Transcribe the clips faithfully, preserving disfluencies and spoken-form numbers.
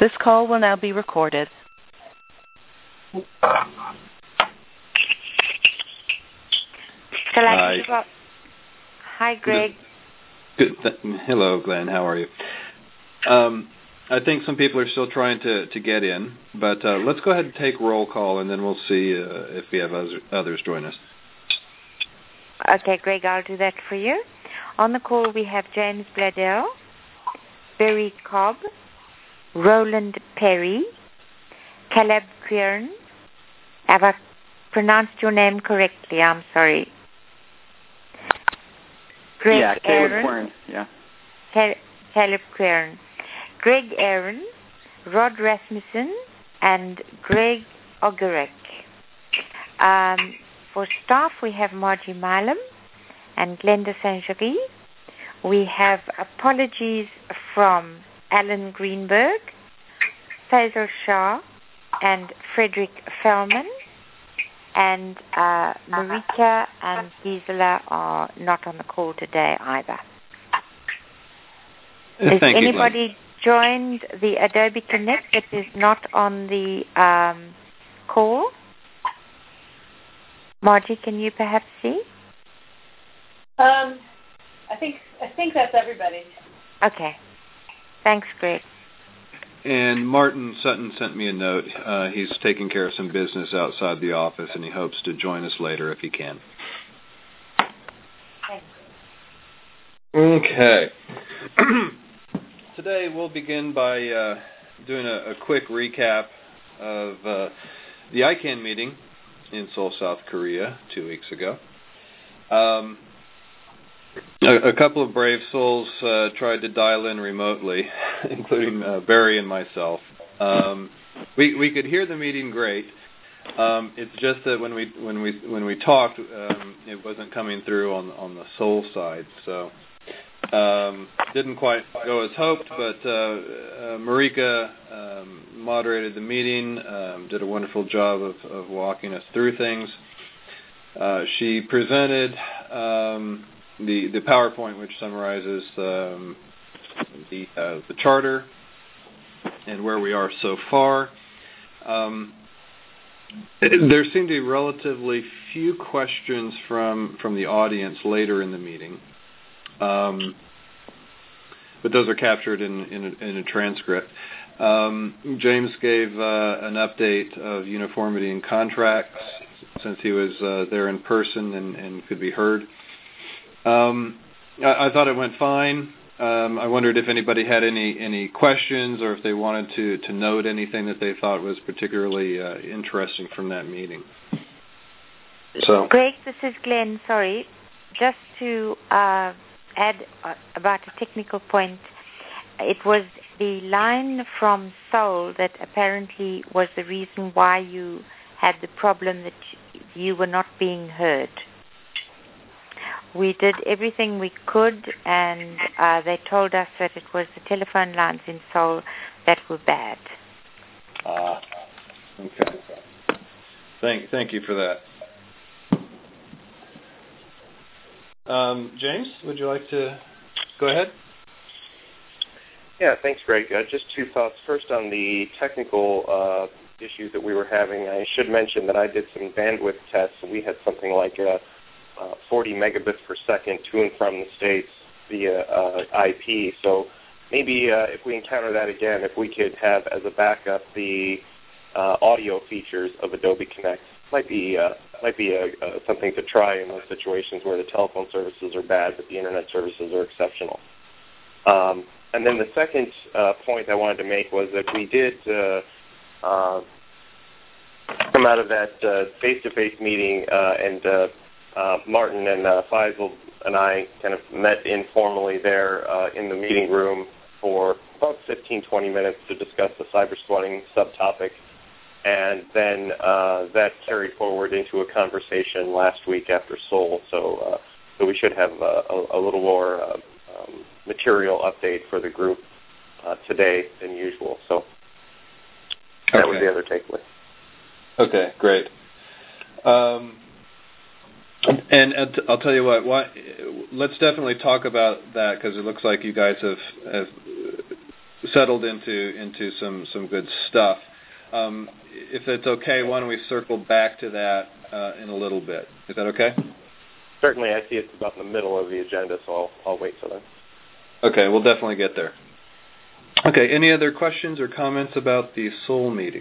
This call will now be recorded. Hi. Hi, Greg. Good. Good. Hello, Glenn. How are you? Um, I think some people are still trying to, to get in, but uh, let's go ahead and take roll call, and then we'll see uh, if we have others, others join us. Okay, Greg, I'll do that for you. On the call, we have James Bladell, Barry Cobb, Roland Perry, Caleb Quern. Have I pronounced your name correctly? I'm sorry. Greg yeah, Caleb Aaron, Quern. Yeah. Cal- Caleb Quern, Greg Aaron, Rod Rasmussen, and Greg Ogurek. Um, for staff, we have Margie Milam and Glenda Saint-Gery. We have apologies from Alan Greenberg, Faisal Shah, and Frederick Fellman. And uh, Marika and Gisela are not on the call today either. Has Thank anybody you, joined the Adobe Connect that is not on the um, call? Margie, can you perhaps see? Um, I think I think that's everybody. Okay. Thanks, Greg. And Martin Sutton sent me a note. Uh, he's taking care of some business outside the office, and he hopes to join us later if he can. Thanks. Okay. Today we'll begin by uh, doing a, a quick recap of uh, the I CANN meeting in Seoul, South Korea, two weeks ago. Um, a, a couple of brave souls uh, tried to dial in remotely, including uh, Barry and myself. Um, we we could hear the meeting great. Um, it's just that when we when we when we talked, um, it wasn't coming through on on the Seoul side. So um, didn't quite go as hoped. But uh, uh, Marika um, moderated the meeting, um, did a wonderful job of, of walking us through things. Uh, she presented um, the the PowerPoint, which summarizes um, the uh, the charter and where we are so far. Um, there seemed to be relatively few questions from from the audience later in the meeting, um, but those are captured in in a, in a transcript. Um, James gave uh, an update of uniformity in contracts, since he was uh, there in person and, and could be heard. Um, I, I thought it went fine. Um, I wondered if anybody had any, any questions or if they wanted to, to note anything that they thought was particularly uh, interesting from that meeting. So, Greg, this is Glenn. Sorry. Just to uh, add uh, about a technical point, it was the line from Seoul that apparently was the reason why you had the problem that you were not being heard. We did everything we could, and uh, they told us that it was the telephone lines in Seoul that were bad. Ah, uh, okay. Thank, thank you for that. Um, James, would you like to go ahead? Yeah, thanks, Greg. Uh, just two thoughts. First, on the technical uh, issues that we were having, I should mention that I did some bandwidth tests, and we had something like a Uh, forty megabits per second to and from the States via uh, I P. So maybe uh, if we encounter that again, if we could have as a backup the uh, audio features of Adobe Connect, might be uh, might be a, a, something to try in those situations where the telephone services are bad but the internet services are exceptional. Um, and then the second uh, point I wanted to make was that we did uh, uh, come out of that uh, face-to-face meeting uh, and uh, Uh, Martin and uh, Faisal and I kind of met informally there uh, in the meeting room for about fifteen, twenty minutes to discuss the cyber squatting subtopic. And then uh, that carried forward into a conversation last week after Seoul. So, uh, so we should have uh, a, a little more uh, um, material update for the group uh, today than usual. So that okay. was the other takeaway. Okay, great. Um, And, and I'll tell you what, why, let's definitely talk about that, because it looks like you guys have, have settled into into some some good stuff. Um, if it's okay, why don't we circle back to that uh, in a little bit? Is that okay? Certainly, I see it's about in the middle of the agenda, so I'll, I'll wait till then. Okay, we'll definitely get there. Okay, any other questions or comments about the Seoul meeting?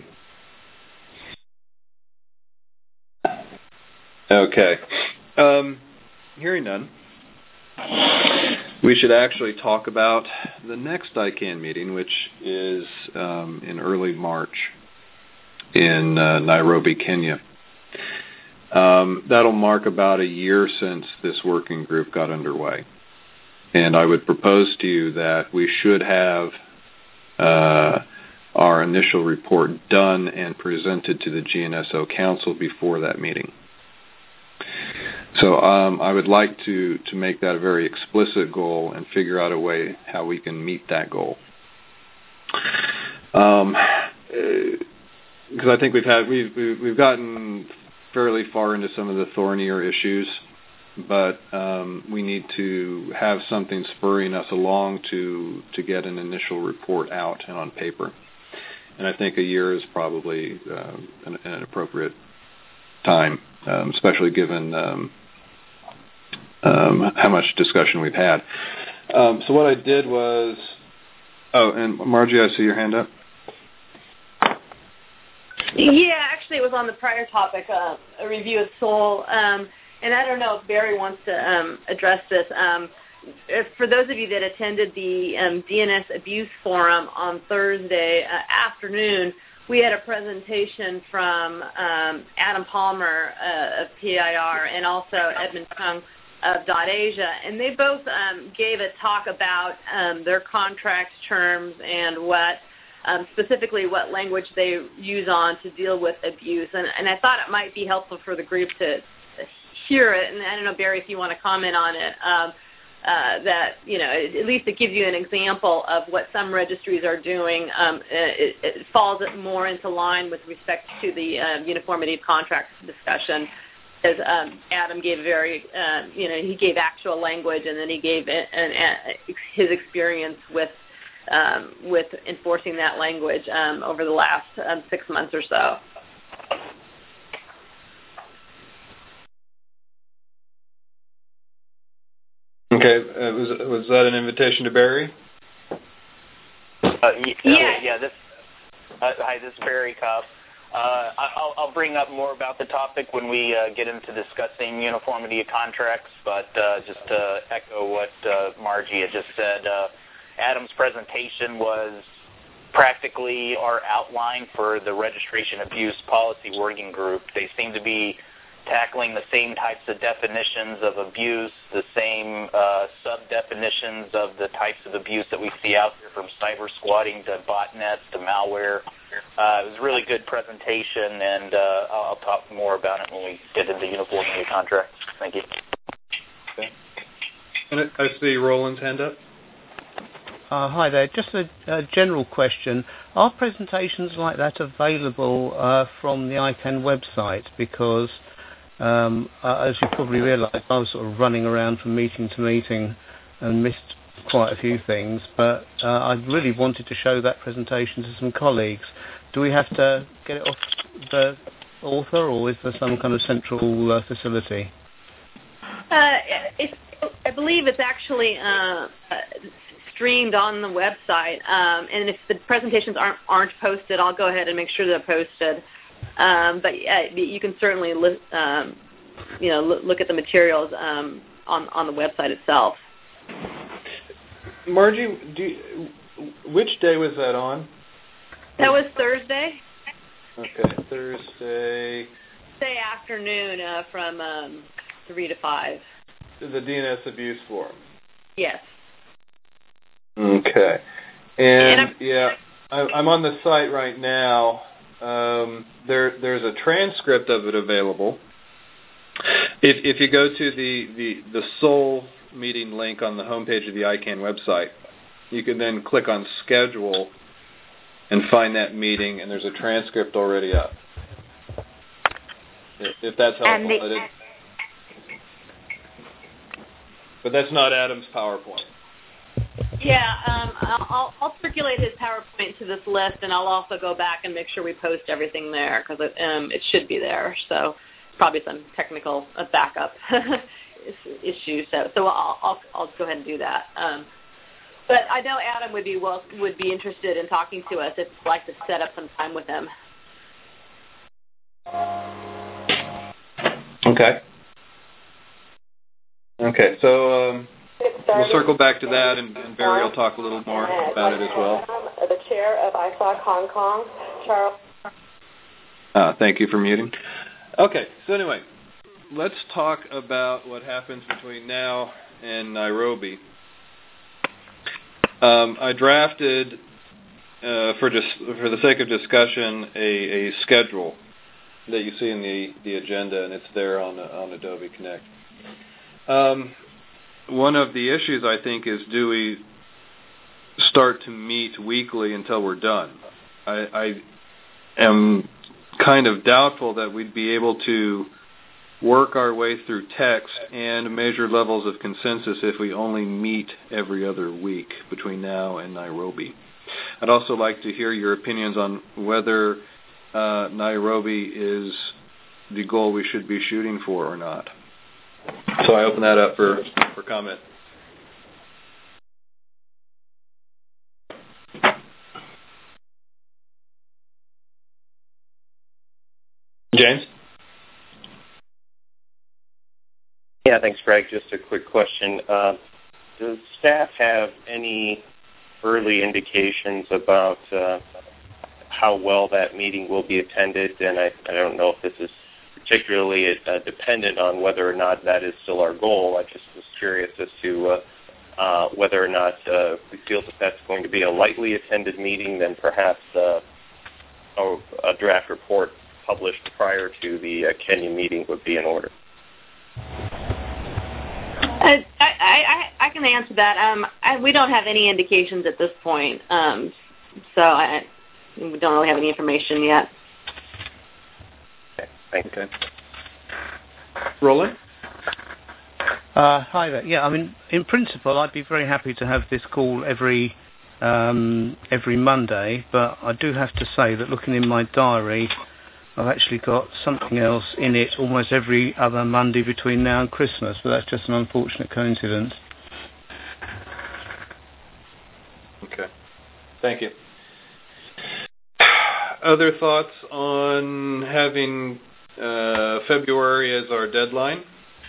Okay. Um, hearing none, we should actually talk about the next I CANN meeting, which is um, in early March in uh, Nairobi, Kenya. Um, that'll mark about a year since this working group got underway. And I would propose to you that we should have uh, our initial report done and presented to the G N S O Council before that meeting. So um, I would like to, to make that a very explicit goal and figure out a way how we can meet that goal. Um, because I think we've had we've we've gotten fairly far into some of the thornier issues, but um, we need to have something spurring us along to to get an initial report out and on paper. And I think a year is probably uh, an, an appropriate time, um, especially given um, um, how much discussion we've had. Um, so what I did was, oh, and Margie, I see your hand up. Yeah, actually, it was on the prior topic, uh, a review of Seoul. Um, and I don't know if Barry wants to um, address this. Um, if, for those of you that attended the um, D N S Abuse Forum on Thursday uh, afternoon, we had a presentation from um, Adam Palmer uh, of P I R and also Edmund Chung of Dot Asia, and they both um, gave a talk about um, their contract terms and what Um, specifically what language they use on to deal with abuse. And, and I thought it might be helpful for the group to hear it. And I don't know, Barry, if you want to comment on it, um, uh, that, you know, at least it gives you an example of what some registries are doing. Um, it, it falls more into line with respect to the um, uniformity of contracts discussion. As um, Adam gave very, uh, you know, he gave actual language, and then he gave an, an, his experience with Um, with enforcing that language um, over the last um, six months or so. Okay, uh, was was that an invitation to Barry? Uh, yeah, yeah, yeah. This, uh, hi, this is Barry Cobb. Uh, I'll, I'll bring up more about the topic when we uh, get into discussing uniformity of contracts. But uh, just to echo what uh, Margie had just said. Uh, Adam's presentation was practically our outline for the registration abuse policy working group. They seem to be tackling the same types of definitions of abuse, the same uh, sub-definitions of the types of abuse that we see out there, from cyber squatting to botnets to malware. Uh, it was a really good presentation, and uh, I'll, I'll talk more about it when we get into uniformity of contracts. Thank you. Okay. And I see Roland's hand up. Uh, hi there. Just a, a general question. Are presentations like that available uh, from the I CANN website? Because, um, uh, as you probably realise, I was sort of running around from meeting to meeting and missed quite a few things, but uh, I really wanted to show that presentation to some colleagues. Do we have to get it off the author, or is there some kind of central uh, facility? Uh, it's, I believe it's actually uh, streamed on the website, um, and if the presentations aren't aren't posted, I'll go ahead and make sure they're posted. Um, but uh, you can certainly li- um, you know look, look at the materials um, on on the website itself. Margie, do you, which day was that on? That was Thursday. Okay, Thursday. Thursday afternoon uh, from um, three to five. The D N S Abuse Forum. Yes. Okay, and, and yeah, I, I'm on the site right now. Um, there, there's a transcript of it available. If, if you go to the, the, the Seoul meeting link on the homepage of the I CANN website, you can then click on Schedule and find that meeting, and there's a transcript already up. If, if that's helpful. The, but, it, but that's not Adam's PowerPoint. Yeah, um, I'll, I'll circulate his PowerPoint to this list, and I'll also go back and make sure we post everything there because it, um, it should be there. So probably some technical uh, backup issues. So, so I'll, I'll I'll go ahead and do that. Um, but I know Adam would be well would be interested in talking to us if you'd like to set up some time with him. Okay. Okay. So. Um, We'll circle back to that, and, and Barry will talk a little more about it as well. The chair of I S O C Hong Kong, Charles. Uh, thank you for muting. Okay, so anyway, let's talk about what happens between now and Nairobi. Um, I drafted, uh, for just for the sake of discussion, a, a schedule that you see in the, the agenda, and it's there on on Adobe Connect. Um, One of the issues, I think, is do we start to meet weekly until we're done? I, I am kind of doubtful that we'd be able to work our way through text and measure levels of consensus if we only meet every other week between now and Nairobi. I'd also like to hear your opinions on whether uh, Nairobi is the goal we should be shooting for or not. So I open that up for, for comment. James? Yeah, thanks, Greg. Just a quick question. Uh, does staff have any early indications about uh, how well that meeting will be attended? And I, I don't know if this is particularly uh, dependent on whether or not that is still our goal. I just was curious as to uh, uh, whether or not uh, we feel that that's going to be a lightly attended meeting, then perhaps uh, a, a draft report published prior to the uh, Kenya meeting would be in order. I, I, I can answer that. Um, I, we don't have any indications at this point, um, so I, we don't really have any information yet. Thank you. Okay. Roland? Uh, hi there. Yeah, I mean, in principle, I'd be very happy to have this call every um, every Monday, but I do have to say that looking in my diary, I've actually got something else in it almost every other Monday between now and Christmas, but that's just an unfortunate coincidence. Okay. Thank you. Other thoughts on having uh, February as our deadline?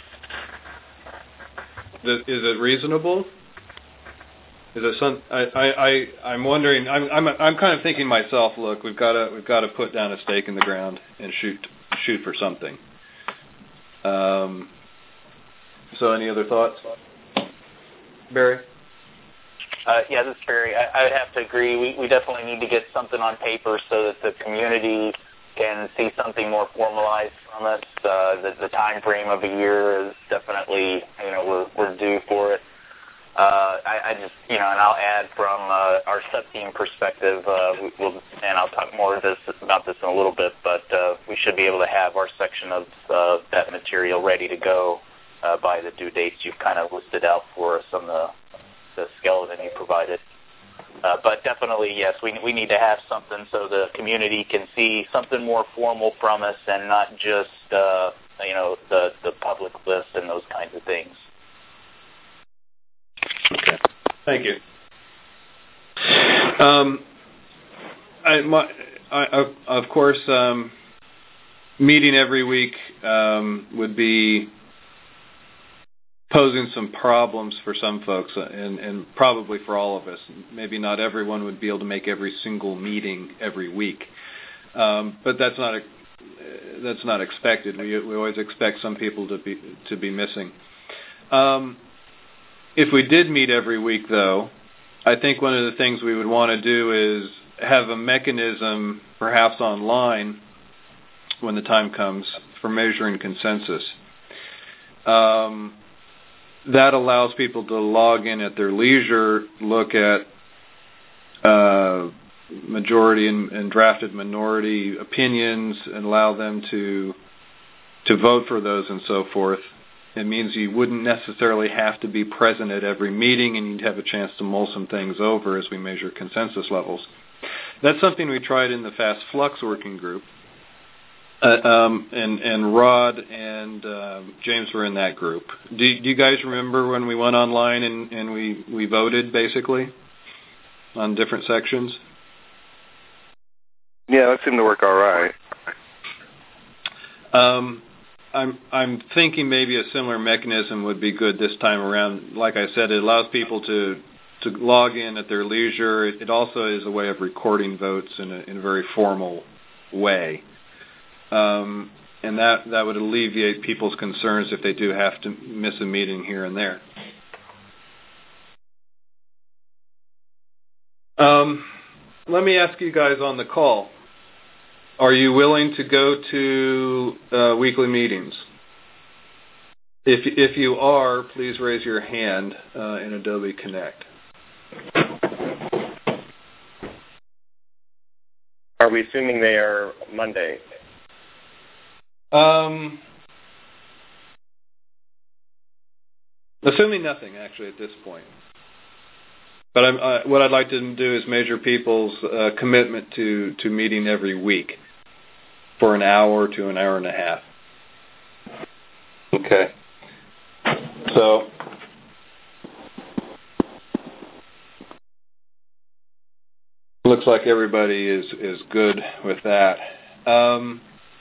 Is it reasonable? Is it some? I, I, I I'm wondering. I'm, I'm, I'm kind of thinking myself. Look, we've got to, we've got to put down a stake in the ground and shoot, shoot for something. Um. So, any other thoughts, Barry? Uh, yeah, this is Barry. I, I would have to agree. We, we definitely need to get something on paper so that the community can see something more formalized from us. Uh, the, the time frame of a year is definitely, you know, we're we're due for it. Uh, I, I just, you know, and I'll add from uh, our sub-team perspective, uh, we, we'll, and I'll talk more of this, about this in a little bit, but uh, we should be able to have our section of uh, that material ready to go uh, by the due dates you've kind of listed out for us on the, the skeleton you provided. Uh, but definitely, yes, we we need to have something so the community can see something more formal from us and not just, uh, you know, the, the public list and those kinds of things. Okay. Thank you. Um, I, my, I, of, of course, um, meeting every week um, would be posing some problems for some folks, and, and probably for all of us. Maybe not everyone would be able to make every single meeting every week, um, but that's not a, that's not expected. We we always expect some people to be to be missing. Um, if we did meet every week, though, I think one of the things we would want to do is have a mechanism, perhaps online, when the time comes, for measuring consensus. Um, that allows people to log in at their leisure, look at uh, majority and, and drafted minority opinions, and allow them to to vote for those and so forth. It means you wouldn't necessarily have to be present at every meeting, and you'd have a chance to mull some things over as we measure consensus levels. That's something we tried in the Fast Flux working group. Uh, um, and, and Rod and uh, James were in that group. Do, do you guys remember when we went online and, and we, we voted, basically, on different sections? Yeah, that seemed to work all right. Um, I'm I'm thinking maybe a similar mechanism would be good this time around. Like I said, it allows people to, to log in at their leisure. It, it also is a way of recording votes in a, in a very formal way. Um, and that, that would alleviate people's concerns if they do have to miss a meeting here and there. Um, let me ask you guys on the call. Are you willing to go to uh, weekly meetings? If, if you are, please raise your hand uh, in Adobe Connect. Are we assuming they are Monday? Um, assuming nothing, actually, at this point. But I'm, uh, what I'd like to do is measure people's uh, commitment to, to meeting every week for an hour to an hour and a half. Okay. So, looks like everybody is, is good with that. Um,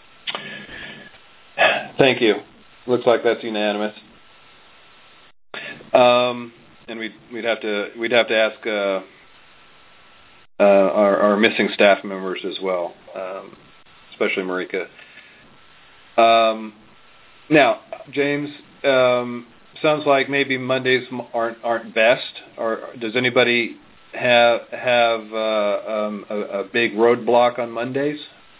Thank you. Looks like that's unanimous. Um, and we'd we'd have to we'd have to ask uh, uh, our, our missing staff members as well, um, especially Marika. Um, now, James, um, sounds like maybe Mondays aren't aren't best. Or does anybody have have uh, um, a, a big roadblock on Mondays?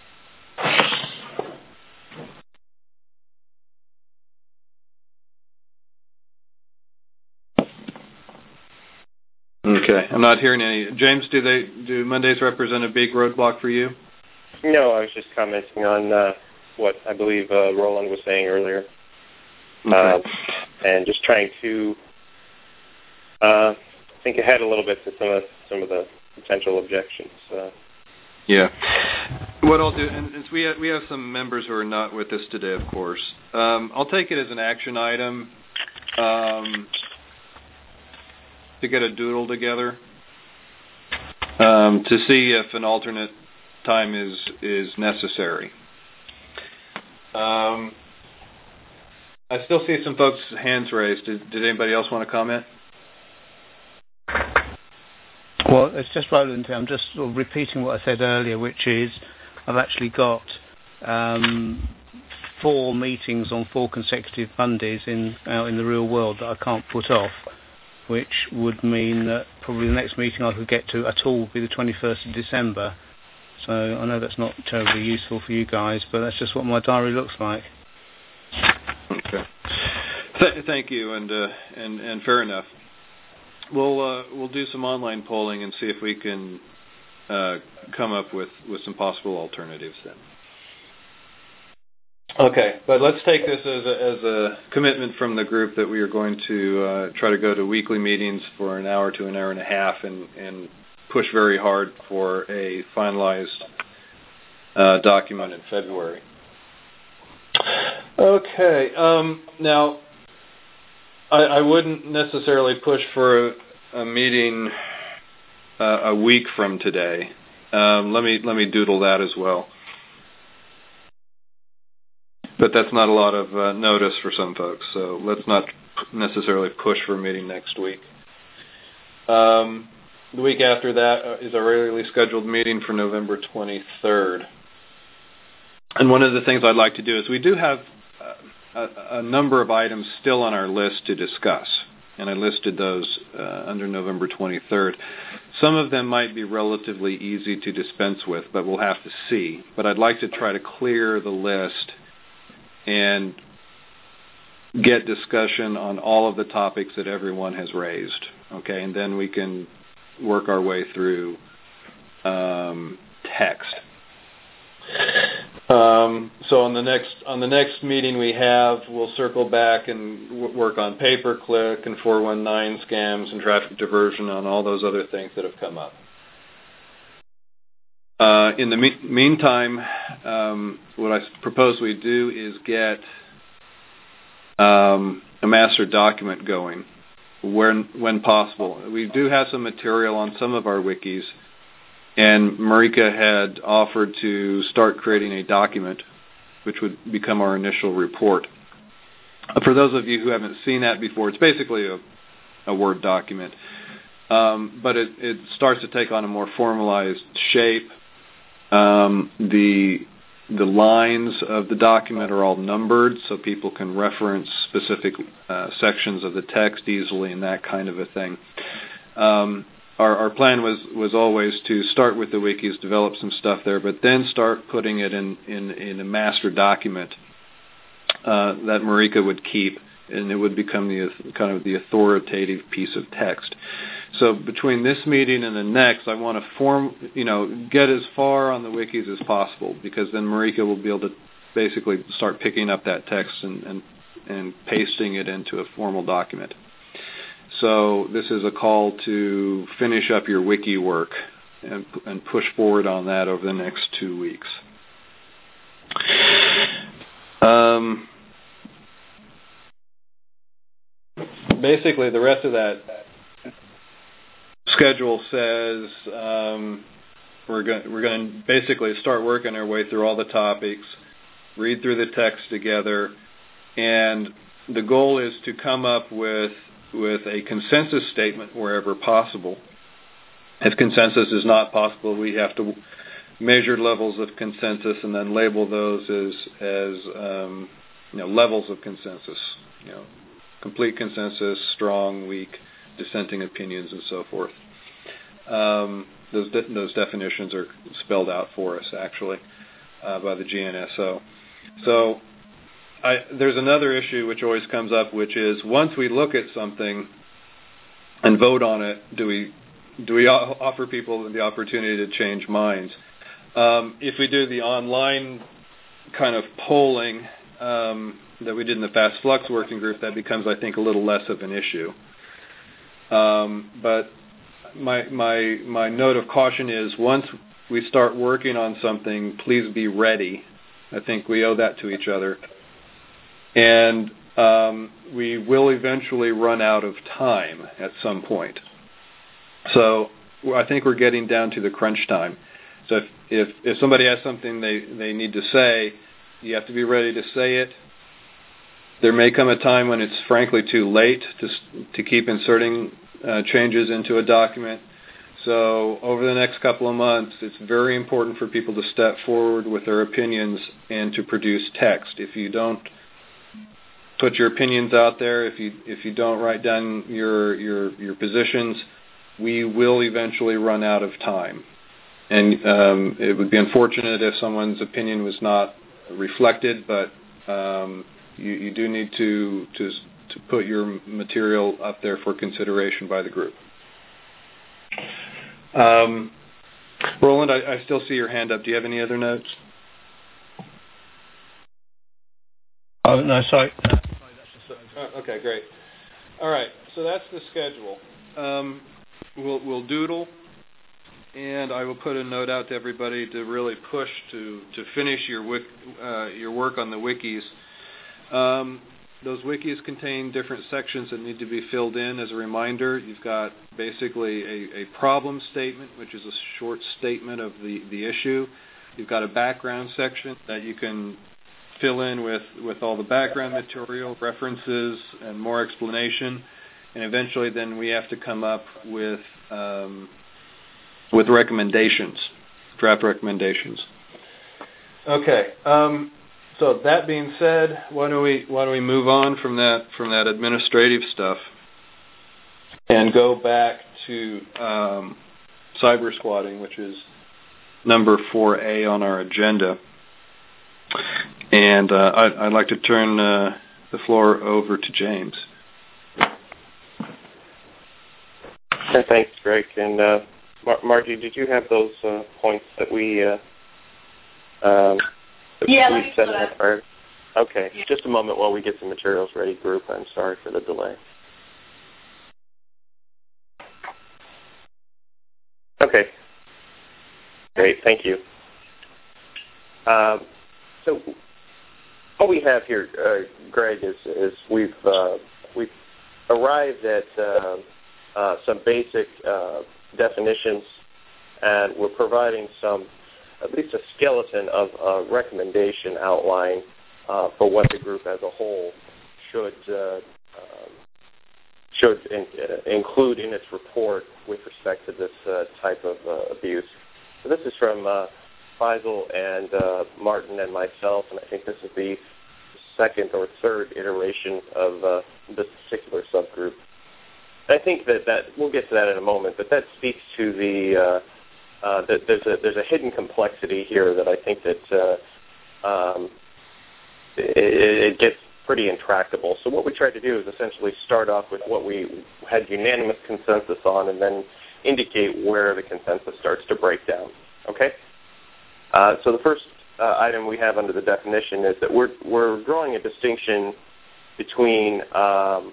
Okay, I'm not hearing any. James, do they do Mondays represent a big roadblock for you? No, I was just commenting on uh, what I believe uh, Roland was saying earlier, okay. uh, and just trying to uh, think ahead a little bit to some of some of the potential objections. Uh, yeah, what I'll do, and since we have, we have some members who are not with us today, of course, um, I'll take it as an action item. Um, to get a doodle together um, to see if an alternate time is is necessary. Um, I still see some folks' hands raised. Did, did anybody else want to comment? Well, it's just Roland. I'm just sort of repeating what I said earlier, which is I've actually got um, four meetings on four consecutive Mondays in out in the real world that I can't put off, which would mean that probably the next meeting I could get to at all would be the twenty-first of December. So I know that's not terribly useful for you guys, but that's just what my diary looks like. Okay. Th- thank you, and uh, and and fair enough. We'll uh, we'll do some online polling and see if we can uh, come up with, with some possible alternatives then. Okay, but let's take this as a, as a commitment from the group that we are going to uh, try to go to weekly meetings for an hour to an hour and a half and, and push very hard for a finalized uh, document in February. Okay, um, now I, I wouldn't necessarily push for a, a meeting uh, a week from today. Um, let me let me doodle that as well. But that's not a lot of uh, notice for some folks, so let's not necessarily push for a meeting next week. Um, the week after that is our regularly scheduled meeting for November twenty-third. And one of the things I'd like to do is we do have a, a number of items still on our list to discuss, and I listed those uh, under November twenty-third. Some of them might be relatively easy to dispense with, but we'll have to see. But I'd like to try to clear the list and get discussion on all of the topics that everyone has raised, okay? And then we can work our way through um, text. Um, so on the next on the next meeting we have, we'll circle back and w- work on pay-per-click and four one nine scams and traffic diversion on all those other things that have come up. Uh, in the me- meantime, um, what I propose we do is get um, a master document going when when possible. We do have some material on some of our wikis, and Marika had offered to start creating a document which would become our initial report. For those of you who haven't seen that before, it's basically a, a Word document, um, but it, it starts to take on a more formalized shape. Um, the the lines of the document are all numbered, so people can reference specific uh, sections of the text easily and that kind of a thing. Um, our, our plan was, was always to start with the wikis, develop some stuff there, but then start putting it in, in, in a master document uh, that Marika would keep, and it would become the kind of the authoritative piece of text. So between this meeting and the next, I want to form, you know, get as far on the wikis as possible, because then Marika will be able to basically start picking up that text and, and, and pasting it into a formal document. So this is a call to finish up your wiki work and, and push forward on that over the next two weeks. Um, basically, the rest of that schedule says um, we're going we're going to basically start working our way through all the topics, read through the text together, and the goal is to come up with with a consensus statement wherever possible. If consensus is not possible, we have to measure levels of consensus and then label those as as um, you know, levels of consensus. You know, complete consensus, strong, weak, dissenting opinions, and so forth. Um, those de- those definitions are spelled out for us, actually, uh, by the G N S O. So I, there's another issue which always comes up, which is once we look at something and vote on it, do we do we offer people the opportunity to change minds? Um, if we do the online kind of polling um, that we did in the Fast Flux working group, that becomes, I think, a little less of an issue. Um, but my my my note of caution is once we start working on something, please be ready. I think we owe that to each other. And um, we will eventually run out of time at some point. So I think we're getting down to the crunch time. So if, if, if somebody has something they, they need to say, you have to be ready to say it. There may come a time when it's frankly too late to to keep inserting uh, changes into a document. So over the next couple of months, it's very important for people to step forward with their opinions and to produce text. If you don't put your opinions out there, if you if you don't write down your your your positions, we will eventually run out of time. And um, it would be unfortunate if someone's opinion was not reflected, but um, you, you do need to, to to put your material up there for consideration by the group. Um, Roland, I, I still see your hand up. Do you have any other notes? Oh, no, sorry. Oh, okay, great. All right, so that's the schedule. Um, we'll, we'll doodle, and I will put a note out to everybody to really push to, to finish your wik, uh, your work on the wikis. Um, those wikis contain different sections that need to be filled in. As a reminder, you've got basically a, a problem statement, which is a short statement of the, the issue. You've got a background section that you can fill in with, with all the background material, references, and more explanation. And eventually then we have to come up with um, with recommendations, draft recommendations. Okay. Um, so that being said, why don't we why don't we move on from that from that administrative stuff and go back to um, cyber squatting, which is number four A on our agenda. And uh, I'd, I'd like to turn uh, the floor over to James. Okay, thanks, Greg. And uh, Mar- Margie, did you have those uh, points that we uh, um, So yeah, please let me send put that up. prior. Okay, Yeah. just a moment while we get some materials ready, group. I'm sorry for the delay. Okay. Great, thank you. Um, so what we have here, uh, Greg, is, is we've uh, we've arrived at uh, uh, some basic uh, definitions, and we're providing some, at least a skeleton of a recommendation outline uh, for what the group as a whole should uh, um, should in, uh, include in its report with respect to this uh, type of uh, abuse. So this is from uh, Faisal and uh, Martin and myself, and I think this is the second or third iteration of uh, this particular subgroup. I think that, that we'll get to that in a moment, but that speaks to the uh, uh, that there's a there's a hidden complexity here that I think that uh, um, it, it gets pretty intractable. So what we tried to do is essentially start off with what we had unanimous consensus on, and then indicate where the consensus starts to break down. Okay. Uh, so the first uh, item we have under the definition is that we're we're drawing a distinction between um,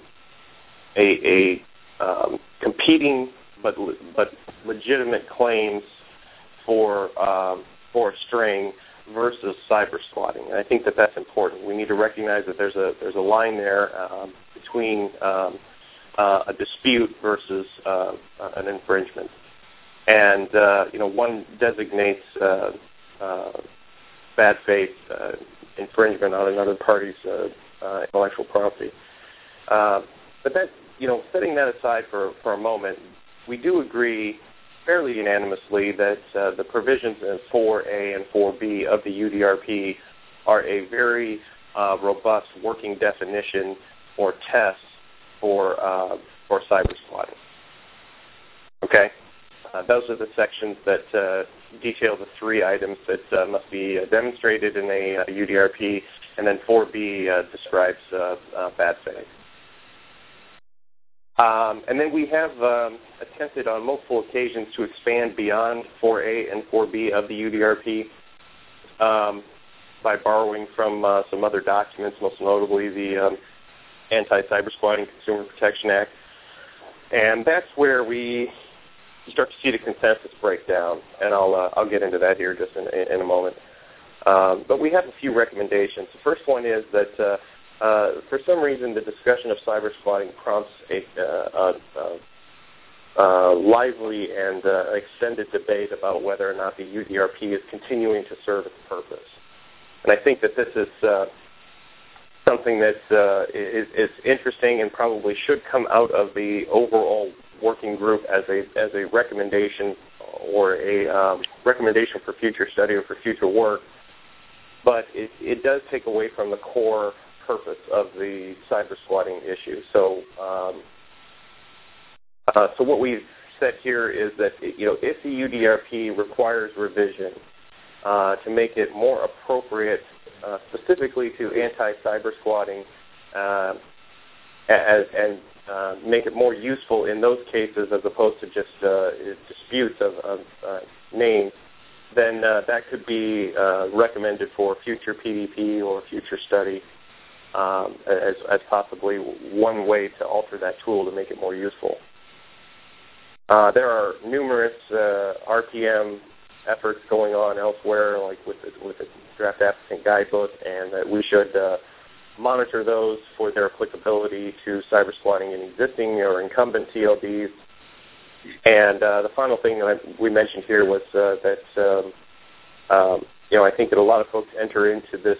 a, a um, competing but but legitimate claims for um, for a string versus cyber squatting. And I think that that's important. We need to recognize that there's a there's a line there um, between um, uh, a dispute versus uh, an infringement. And uh, you know, one designates uh, uh, bad faith uh, infringement on another party's uh, uh, intellectual property. Uh, but that, you know, setting that aside for for a moment, we do agree fairly unanimously that uh, the provisions in four A and four B of the U D R P are a very uh, robust working definition or test for uh, for cyber squatting. Okay. Uh, those are the sections that uh, detail the three items that uh, must be uh, demonstrated in a uh, U D R P, and then four B uh, describes uh, uh, bad faith. Um, and then we have um, attempted on multiple occasions to expand beyond four A and four B of the U D R P um, by borrowing from uh, some other documents, most notably the um, Anti-Cyber-Squatting Consumer Protection Act. And that's where we start to see the consensus break down, and I'll uh, I'll get into that here just in, in a moment. Um, but we have a few recommendations. The first one is that uh, uh, for some reason the discussion of cyber squatting prompts a, uh, a, a lively and uh, extended debate about whether or not the U D R P is continuing to serve its purpose. And I think that this is uh, something that uh, is, is interesting and probably should come out of the overall working group as a as a recommendation or a um, recommendation for future study or for future work, but it, it does take away from the core purpose of the cyber squatting issue. So, um, uh, so what we've said here is that you know if the U D R P requires revision uh, to make it more appropriate, uh, specifically to anti-cyber squatting, uh, as and Uh, make it more useful in those cases as opposed to just uh, disputes of, of uh, names, then uh, that could be uh, recommended for future P D P or future study um, as, as possibly one way to alter that tool to make it more useful. Uh, there are numerous uh, R P M efforts going on elsewhere, like with the, with the draft applicant guidebook, and that we should uh, monitor those for their applicability to cyber squatting in existing or incumbent T L Ds. And uh, the final thing that we mentioned here was uh, that, um, um, you know, I think that a lot of folks enter into this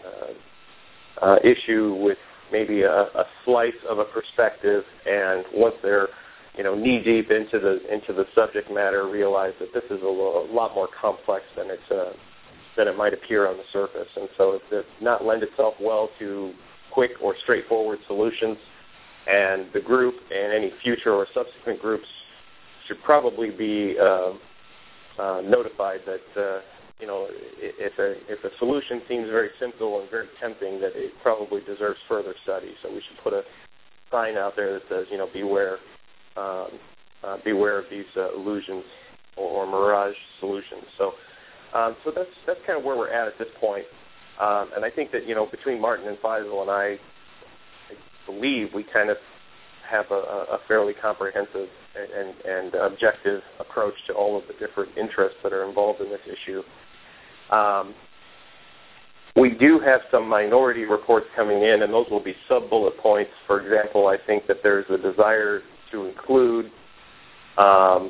uh, uh, issue with maybe a, a slice of a perspective, and once they're, you know, knee-deep into the into the subject matter, realize that this is a, lo- a lot more complex than it's uh, than it might appear on the surface. And so it does not lend itself well to quick or straightforward solutions. And the group and any future or subsequent groups should probably be uh, uh, notified that, uh, you know, if a, if a solution seems very simple and very tempting, that it probably deserves further study. So we should put a sign out there that says, you know, beware, um, uh, beware of these uh, illusions or, or mirage solutions. So Um, so that's that's kind of where we're at at this point. Um, and I think that, you know, between Martin and Faisal and I, I believe we kind of have a, a fairly comprehensive and, and objective approach to all of the different interests that are involved in this issue. Um, we do have some minority reports coming in, and those will be sub-bullet points. For example, I think that there's a desire to include um,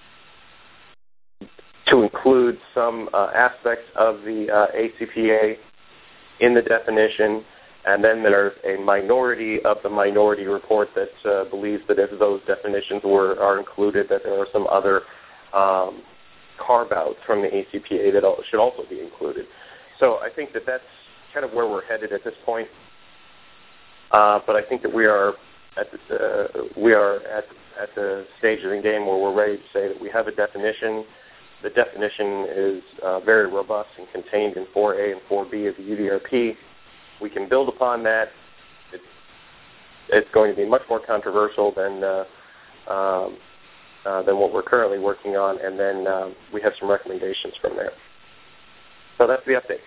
to include some uh, aspects of the uh, A C P A in the definition, and then there's a minority of the minority report that uh, believes that if those definitions were are included, that there are some other um, carve-outs from the A C P A that should also be included. So I think that that's kind of where we're headed at this point. Uh, but I think that we are at the, uh, we are at at the stage of the game where we're ready to say that we have a definition. The definition is uh, very robust and contained in four A and four B of the U D R P. We can build upon that. It's, it's going to be much more controversial than uh, um, uh, than what we're currently working on, and then uh, we have some recommendations from there. So that's the update.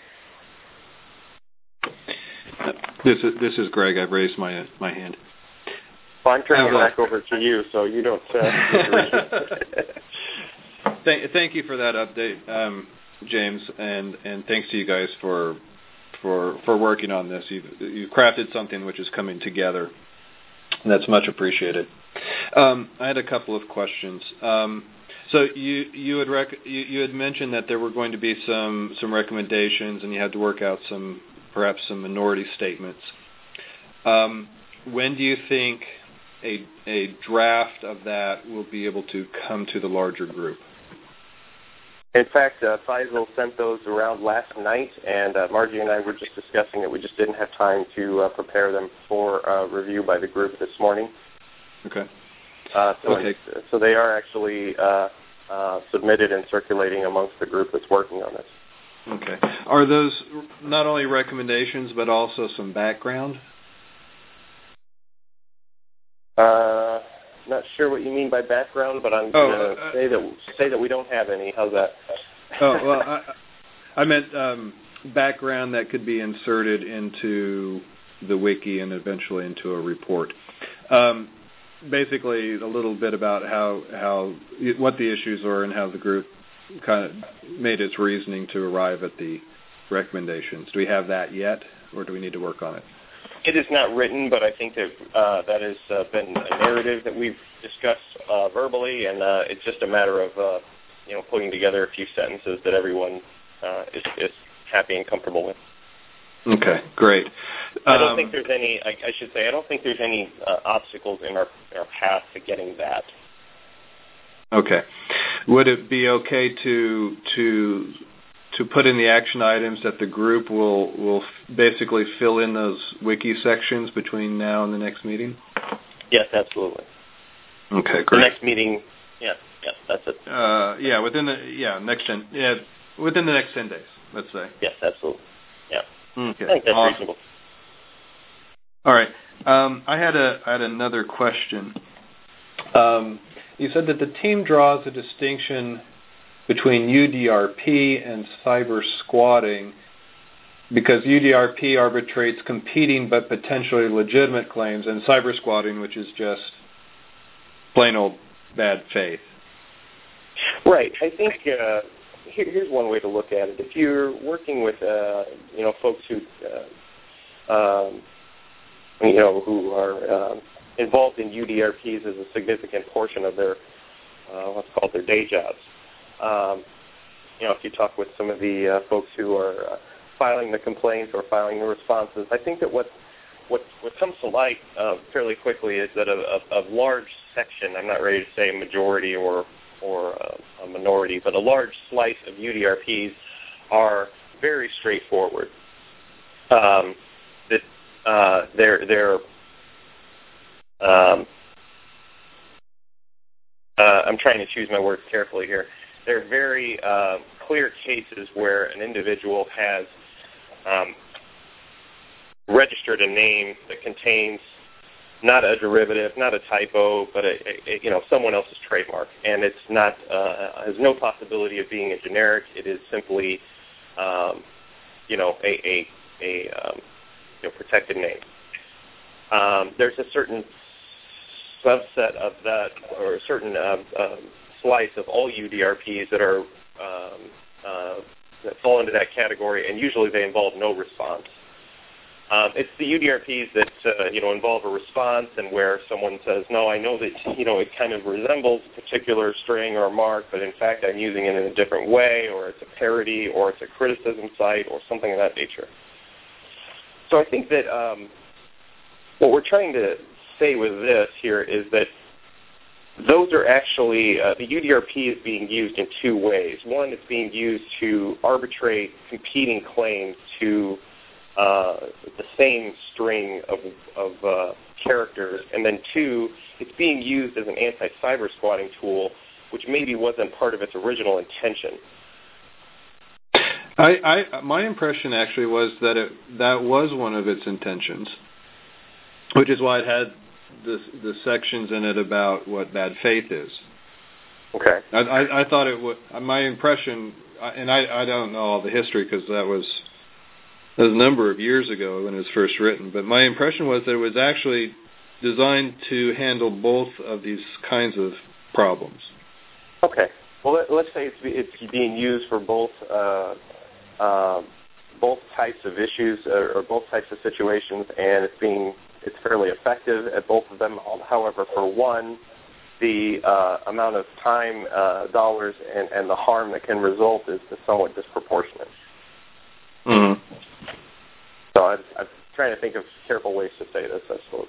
This is this is Greg. I've raised my my hand. Well, I'm turning it back over to you, so you don't. Uh, thank, thank you for that update, um, James, and, and thanks to you guys for for for working on this. You've, you've crafted something which is coming together, and that's much appreciated. Um, I had a couple of questions. Um, so you you had rec- you, you had mentioned that there were going to be some some recommendations, and you had to work out some perhaps some minority statements. Um, when do you think a a draft of that will be able to come to the larger group? In fact, uh, Faisal sent those around last night, and uh, Margie and I were just discussing it. We just didn't have time to uh, prepare them for uh, review by the group this morning. Okay. Uh, so, okay. so they are actually uh, uh, submitted and circulating amongst the group that's working on this. Okay. Are those not only recommendations but also some background? Uh, not sure what you mean by background, but I'm oh, going to uh, say that say that we don't have any. How's that? oh well, I, I meant um, background that could be inserted into the wiki and eventually into a report. Um, basically, a little bit about how how what the issues are and how the group kind of made its reasoning to arrive at the recommendations. Do we have that yet, or do we need to work on it? It is not written, but I think that uh, that has uh, been a narrative that we've discussed uh, verbally, and uh, it's just a matter of uh, you know putting together a few sentences that everyone uh, is, is happy and comfortable with. Okay, great. I don't um, think there's any. I, I should say I don't think there's any uh, obstacles in our in our path to getting that. Okay. Would it be okay to to to put in the action items that the group will will basically fill in those wiki sections between now and the next meeting? Yes, absolutely. Okay, great. The next meeting, yeah, yeah, that's it. Uh, yeah, within the yeah next ten yeah within the next ten days, let's say. Yes, absolutely. Yeah. Okay. I think that's awesome. reasonable. All right. Um, I had a I had another question. Um, you said that the team draws a distinction between U D R P and cyber squatting because U D R P arbitrates competing but potentially legitimate claims, and cyber squatting, which is just plain old bad faith. Right. I think uh, here, here's one way to look at it. If you're working with uh, you know folks who uh, um, you know who are uh, involved in U D R Ps as a significant portion of their uh, what's called their day jobs. Um, you know, if you talk with some of the uh, folks who are uh, filing the complaints or filing the responses, I think that what what, what comes to light uh, fairly quickly is that a, a, a large section, I'm not ready to say a majority or or a, a minority, but a large slice of U D R Ps are very straightforward. Um, that uh, they're they're um, uh, I'm trying to choose my words carefully here. There are very uh, clear cases where an individual has um, registered a name that contains not a derivative, not a typo, but a, a, you know someone else's trademark, and it's not uh, has no possibility of being a generic. It is simply um, you know, a, a, a um, you know, protected name. Um, there's a certain subset of that, or a certain um, um, slice of all U D R Ps that are um, uh, that fall into that category, and usually they involve no response. Um, it's the U D R Ps that uh, you know involve a response, and where someone says, "No, I know that you know it kind of resembles a particular string or mark, but in fact I'm using it in a different way, or it's a parody, or it's a criticism site, or something of that nature." So I think that um, what we're trying to say with this here is that those are actually, uh, the U D R P is being used in two ways. One, it's being used to arbitrate competing claims to uh, the same string of, of uh, characters. And then two, it's being used as an anti-cyber squatting tool, which maybe wasn't part of its original intention. I, I, my impression actually was that it, that was one of its intentions, which is why it had the, the sections in it about what bad faith is. Okay. I, I, I thought it would. My impression, and I, I don't know all the history because that was, that was a number of years ago when it was first written, but my impression was that it was actually designed to handle both of these kinds of problems. Okay. Well, let, let's say it's, it's being used for both uh, uh, both types of issues or, or both types of situations, and it's being it's fairly effective at both of them. However, for one, the uh, amount of time, uh, dollars, and, and the harm that can result is somewhat disproportionate. Mm-hmm. So I, I'm trying to think of careful ways to say this, I suppose.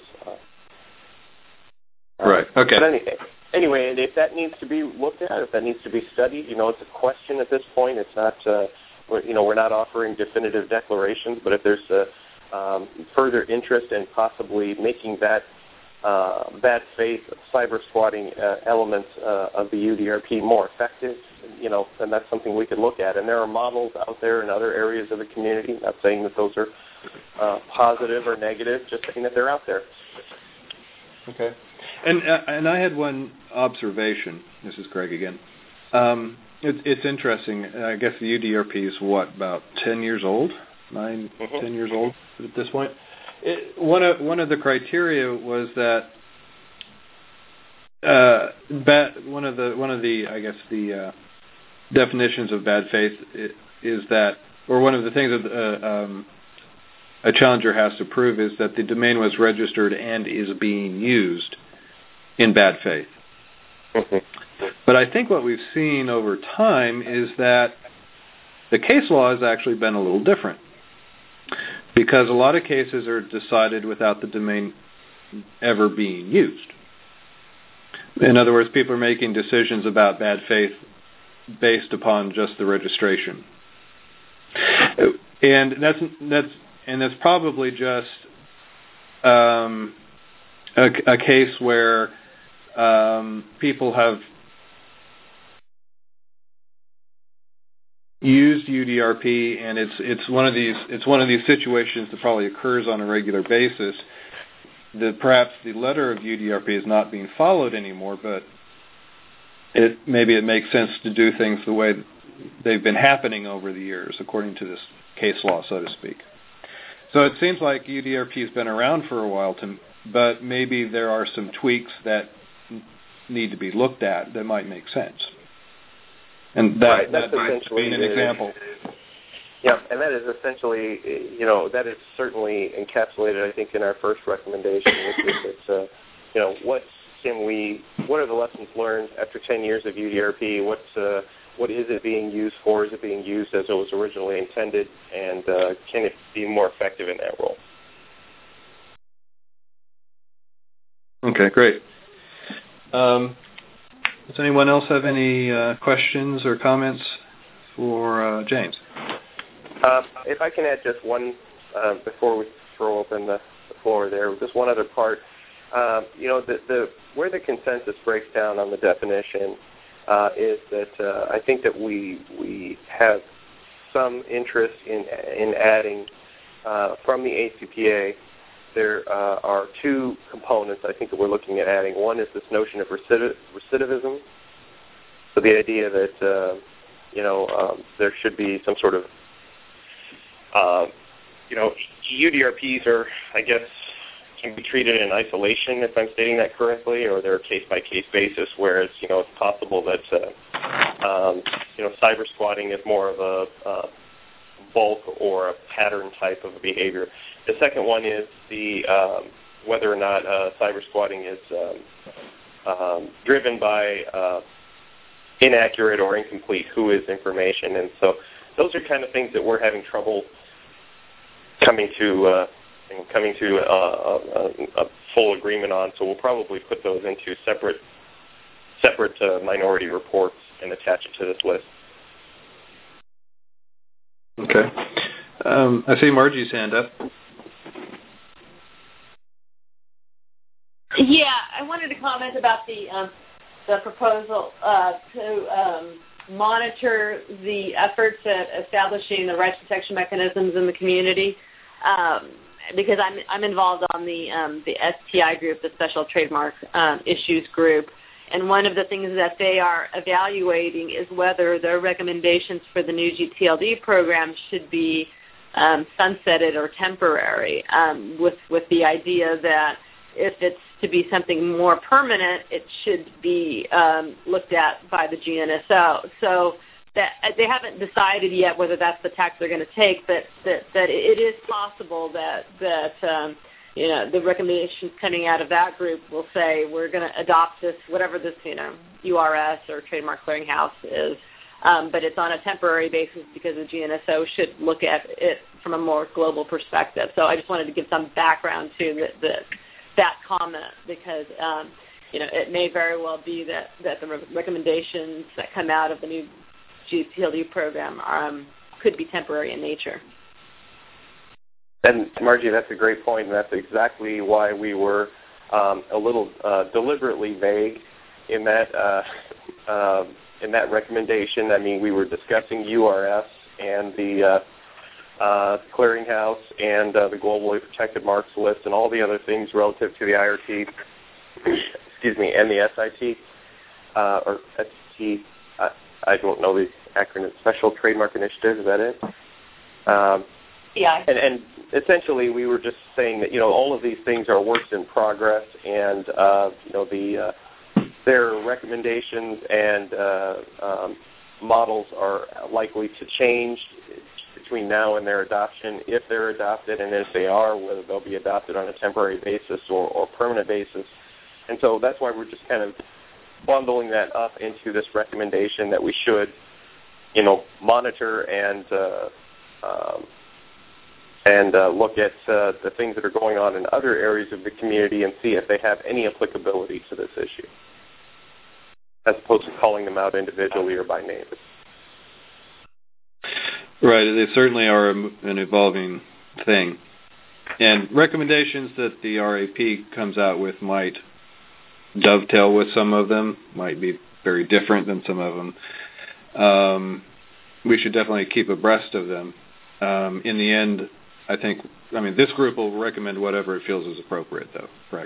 Uh, right. Okay. But anyway, anyway, and if that needs to be looked at, if that needs to be studied, you know, it's a question at this point. It's not, uh, we're, you know, we're not offering definitive declarations, but if there's a um, further interest in possibly making that uh, bad faith cyber squatting uh, elements uh, of the U D R P more effective, you know, then that's something we could look at. And there are models out there in other areas of the community. Not saying that those are uh, positive or negative, just saying that they're out there. Okay. And uh, and I had one observation. This is Greg again. Um, it, it's interesting. I guess the U D R P is what, about ten years old, nine, mm-hmm. ten years old at this point. It, one of one of the criteria was that uh, bad, one of the one of the I guess the uh, definitions of bad faith is that, or one of the things that uh, um, a challenger has to prove is that the domain was registered and is being used in bad faith. Mm-hmm. But I think what we've seen over time is that the case law has actually been a little different, because a lot of cases are decided without the domain ever being used. In other words, people are making decisions about bad faith based upon just the registration. And that's that's and that's probably just um, a, a case where um, people have used U D R P, and it's it's one of these it's one of these situations that probably occurs on a regular basis. That perhaps the letter of U D R P is not being followed anymore, but it maybe it makes sense to do things the way they've been happening over the years, according to this case law, so to speak. So it seems like U D R P has been around for a while, to, but maybe there are some tweaks that need to be looked at that might make sense. And that, right, that might be an example. Yeah, and that is essentially, you know, that is certainly encapsulated, I think, in our first recommendation, which is it's, uh, you know, what can we, what are the lessons learned after ten years of U D R P? What's, uh, what is it being used for? Is it being used as it was originally intended? And uh, can it be more effective in that role? Okay, great. Um, does anyone else have any uh, questions or comments for uh, James? Uh, if I can add just one, uh, before we throw open the, the floor there, just one other part. Uh, you know, the, the where the consensus breaks down on the definition uh, is that uh, I think that we we have some interest in in adding uh, from the A C P A. There uh, are two components I think that we're looking at adding. One is this notion of recidiv- recidivism. So the idea that uh, you know um, there should be some sort of uh, you know, U D R Ps are, I guess, can be treated in isolation, if I'm stating that correctly, or they're case-by-case basis, whereas, you know, it's possible that, uh, um, you know, cyber squatting is more of a uh, bulk or a pattern type of behavior. The second one is the um, whether or not uh, cyber squatting is um, um, driven by uh, inaccurate or incomplete W H O I S information. And so those are kind of things that we're having trouble coming to uh, coming to uh, a, a full agreement on. So we'll probably put those into separate separate uh, minority reports and attach them to this list. Okay. Um, I see Margie's hand up. Yeah, I wanted to comment about the um, the proposal uh, to um, monitor the efforts at establishing the rights protection mechanisms in the community, um, because I'm I'm involved on the um, the S T I group, the Special Trademark um, Issues group, and one of the things that they are evaluating is whether their recommendations for the new G T L D program should be um, sunsetted or temporary, um, with with the idea that if it's to be something more permanent, it should be um, looked at by the G N S O. So that they haven't decided yet whether that's the tack they're going to take, but that, that it is possible that that um, you know the recommendations coming out of that group will say we're going to adopt this, whatever this you know U R S or Trademark Clearinghouse is, um, but it's on a temporary basis because the G N S O should look at it from a more global perspective. So I just wanted to give some background to the, the that comment, because um, you know it may very well be that, that the re- recommendations that come out of the new G T L D program um, could be temporary in nature. And Margie, that's a great point, and that's exactly why we were um, a little uh, deliberately vague in that uh, uh, in that recommendation. I mean, we were discussing U R S and the uh, Uh, clearinghouse and uh, the globally protected marks list and all the other things relative to the I R T, excuse me, and the S I T, uh, or S T, I, I don't know the acronym, Special Trademark Initiative, is that it? Um, yeah. And, and essentially we were just saying that, you know, all of these things are works in progress, and, uh, you know, the uh, their recommendations and uh, um, models are likely to change between now and their adoption, if they're adopted, and if they are, whether they'll be adopted on a temporary basis or, or permanent basis. And so that's why we're just kind of bundling that up into this recommendation that we should, you know, monitor and uh, um, and uh, look at uh, the things that are going on in other areas of the community and see if they have any applicability to this issue, as opposed to calling them out individually or by name. Right, they certainly are an evolving thing. And recommendations that the R A P comes out with might dovetail with some of them, might be very different than some of them. Um, we should definitely keep abreast of them. Um, in the end, I think, I mean, this group will recommend whatever it feels is appropriate, though, right?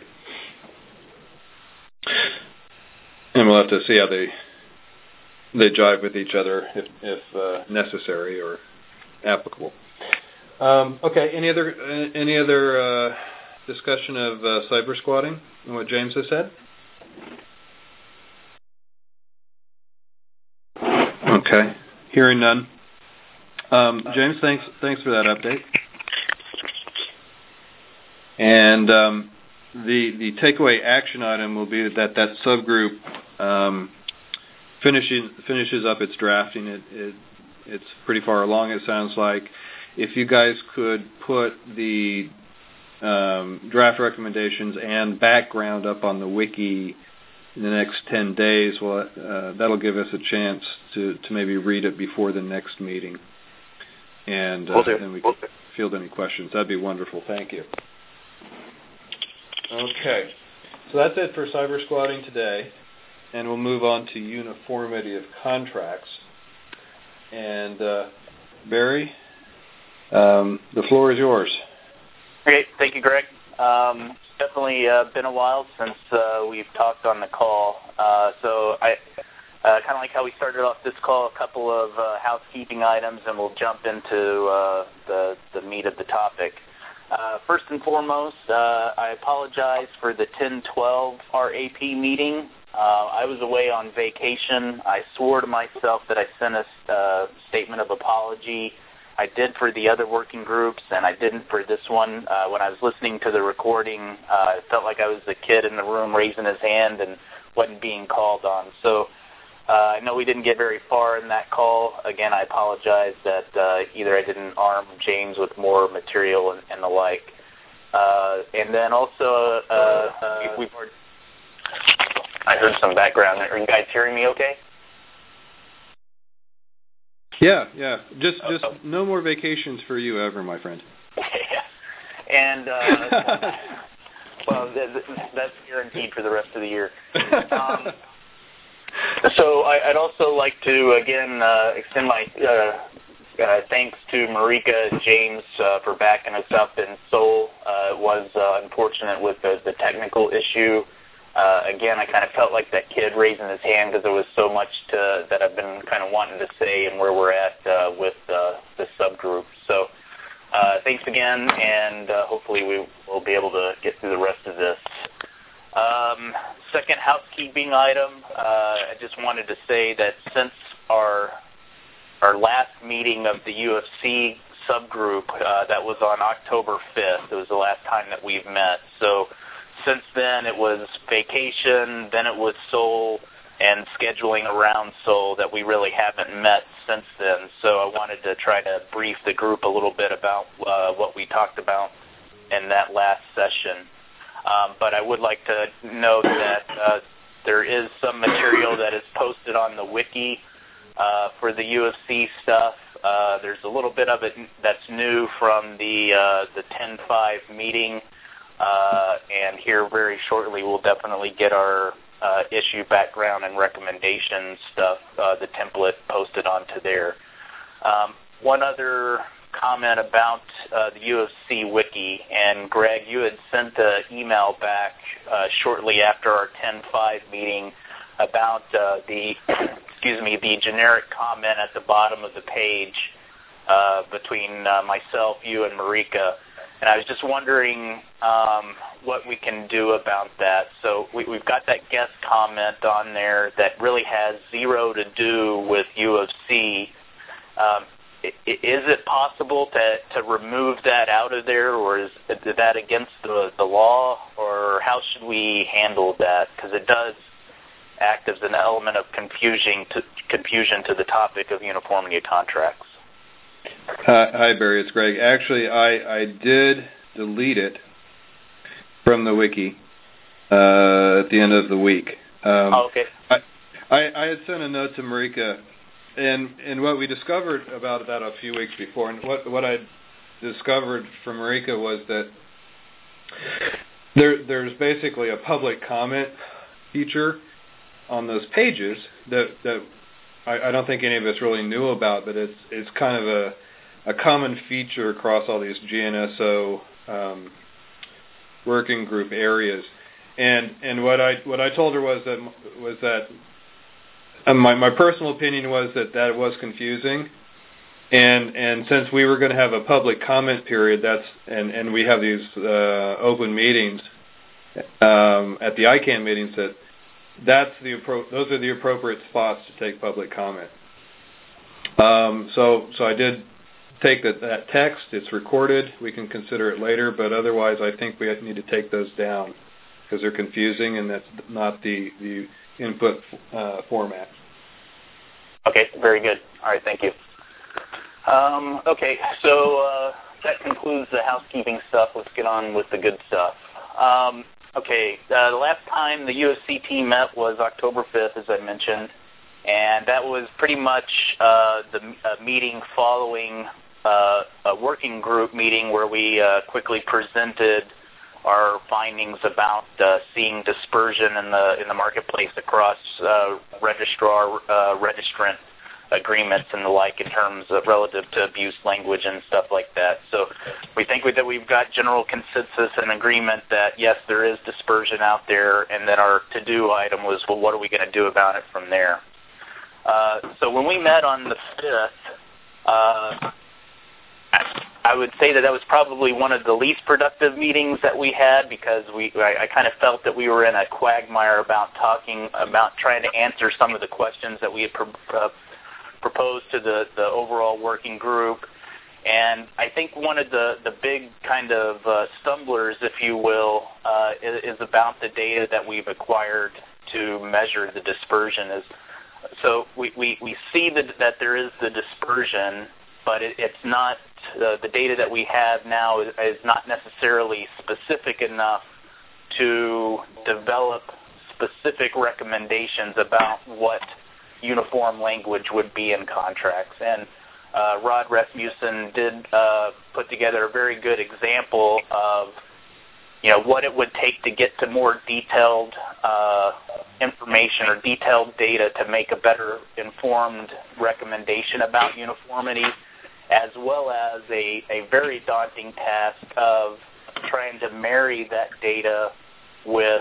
And we'll have to see how they they jive with each other if, if uh, necessary or applicable. Um, okay. Any other uh, any other uh, discussion of uh, cyber squatting and what James has said? Okay. Hearing none. Um, James, thanks thanks for that update. And um, the the takeaway action item will be that that subgroup um, Finishing, finishes up its drafting. It, it, it's pretty far along, it sounds like. If you guys could put the um, draft recommendations and background up on the wiki in the next ten days, well, uh, that'll give us a chance to, to maybe read it before the next meeting. And uh, then we can field any questions. That'd be wonderful. Thank you. Okay. So that's it for cyber squatting today. And we'll move on to uniformity of contracts. And uh, Barry, um, the floor is yours. Okay, thank you, Greg. Um, definitely uh, been a while since uh, we've talked on the call. Uh, so I, uh, kind of like how we started off this call, a couple of uh, housekeeping items, and we'll jump into uh, the, the meat of the topic. Uh, first and foremost, uh, I apologize for the ten twelve R A P meeting. Uh, I was away on vacation. I swore to myself that I sent a uh, statement of apology. I did for the other working groups, and I didn't for this one. Uh, when I was listening to the recording, uh, it felt like I was the kid in the room raising his hand and wasn't being called on. So uh, I know we didn't get very far in that call. Again, I apologize that uh, either I didn't arm James with more material and, and the like. Uh, and then also, uh, uh, we've heard, I heard some background. Are you guys hearing me okay? Yeah, yeah. Just just oh. no more vacations for you ever, my friend. and, uh, well, th- th- that's guaranteed for the rest of the year. Um, so I, I'd also like to, again, uh, extend my uh, uh, thanks to Marika and James uh, for backing us up in Seoul. Uh, it was uh, unfortunate with the, the technical issue. Uh, again, I kind of felt like that kid raising his hand because there was so much to, that I've been kind of wanting to say and where we're at uh, with uh, the subgroup. So uh, thanks again, and uh, hopefully we will be able to get through the rest of this. Um, second housekeeping item, uh, I just wanted to say that since our our last meeting of the U F C subgroup, uh, that was on October fifth. It was the last time that we've met. So since then, it was vacation, then it was Seoul, and scheduling around Seoul that we really haven't met since then. So I wanted to try to brief the group a little bit about uh, what we talked about in that last session. Um, but I would like to note that uh, there is some material that is posted on the wiki uh, for the U F C stuff. Uh, there's a little bit of it that's new from the uh, the ten five meeting. Uh, and here very shortly we'll definitely get our uh, issue background and recommendation stuff, uh, the template posted onto there. Um, one other comment about uh, the U F C wiki, and Greg, you had sent an email back uh, shortly after our ten five meeting about uh, the, excuse me, the generic comment at the bottom of the page uh, between uh, myself, you, and Marika. And I was just wondering um, what we can do about that. So we, we've got that guest comment on there that really has zero to do with U F C. Um, is it possible to, to remove that out of there, or is that against the, the law, or how should we handle that? Because it does act as an element of confusion to, confusion to the topic of uniformity of contracts. Hi, hi, Barry. It's Greg. Actually, I, I did delete it from the wiki uh, at the end of the week. Um, oh, okay. I, I, I had sent a note to Marika, and, and what we discovered about that a few weeks before, and what, what I discovered from Marika was that there there's basically a public comment feature on those pages that that I, I don't think any of us really knew about, but it's it's kind of a a common feature across all these G N S O um, working group areas. And and what I what I told her was that was that um, my my personal opinion was that that was confusing. And and since we were going to have a public comment period, that's and, and we have these uh, open meetings um, at the I CANN meetings, that that's the appro- those are the appropriate spots to take public comment. Um, so so I did take that, that text. It's recorded. We can consider it later, but otherwise, I think we need to take those down because they're confusing, and that's not the the input uh, format. Okay, very good. All right, thank you. Um, okay, so uh, that concludes the housekeeping stuff. Let's get on with the good stuff. Um, okay, uh, the last time the U F C team met was October fifth, as I mentioned, and that was pretty much uh, the uh, meeting following uh, a working group meeting where we uh, quickly presented our findings about uh, seeing dispersion in the in the marketplace across uh, registrar uh, registrant agreements and the like in terms of relative to abuse language and stuff like that. So we think that we've got general consensus and agreement that, yes, there is dispersion out there, and then our to-do item was, well, what are we going to do about it from there? Uh, so when we met on the fifth, uh, I, I would say that that was probably one of the least productive meetings that we had because we I, I kind of felt that we were in a quagmire about talking about trying to answer some of the questions that we had pro- uh, proposed to the, the overall working group. And I think one of the, the big kind of uh, stumblers, if you will, uh, is, is about the data that we've acquired to measure the dispersion. Is So we, we, we see that, that there is the dispersion, but it, it's not, uh, the data that we have now is, is not necessarily specific enough to develop specific recommendations about what uniform language would be in contracts. And uh, Rod Rasmussen did uh, put together a very good example of, you know, what it would take to get to more detailed uh, information or detailed data to make a better informed recommendation about uniformity, as well as a, a very daunting task of trying to marry that data with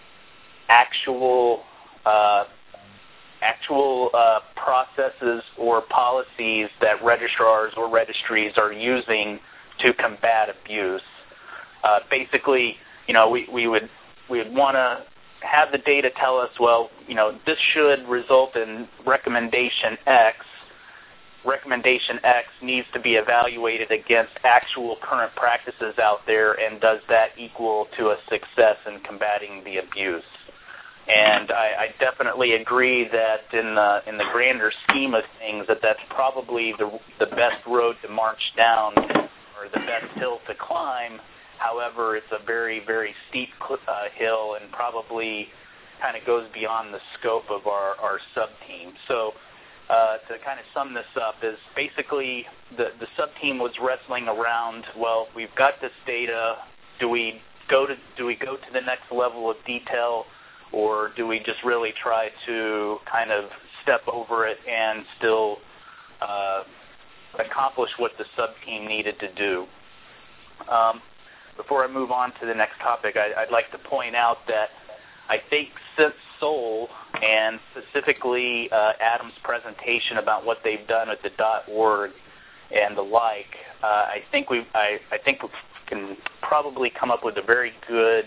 actual uh, actual uh, processes or policies that registrars or registries are using to combat abuse. Uh, basically, you know, we, we would we would want to have the data tell us, well, you know, this should result in recommendation X. Recommendation X needs to be evaluated against actual current practices out there, and does that equal to a success in combating the abuse? And I, I definitely agree that in the in the grander scheme of things, that that's probably the the best road to march down, or the best hill to climb. However, it's a very, very steep uh, hill, and probably kind of goes beyond the scope of our, our sub-team. So uh, to kind of sum this up, is basically the, the sub-team was wrestling around, well, we've got this data, do we go to do we go to the next level of detail, or do we just really try to kind of step over it and still uh, accomplish what the sub-team needed to do? Um, before I move on to the next topic, I, I'd like to point out that I think since Soul, and specifically uh, Adam's presentation about what they've done at the .org and the like, uh, I think we I, I think we can probably come up with a very good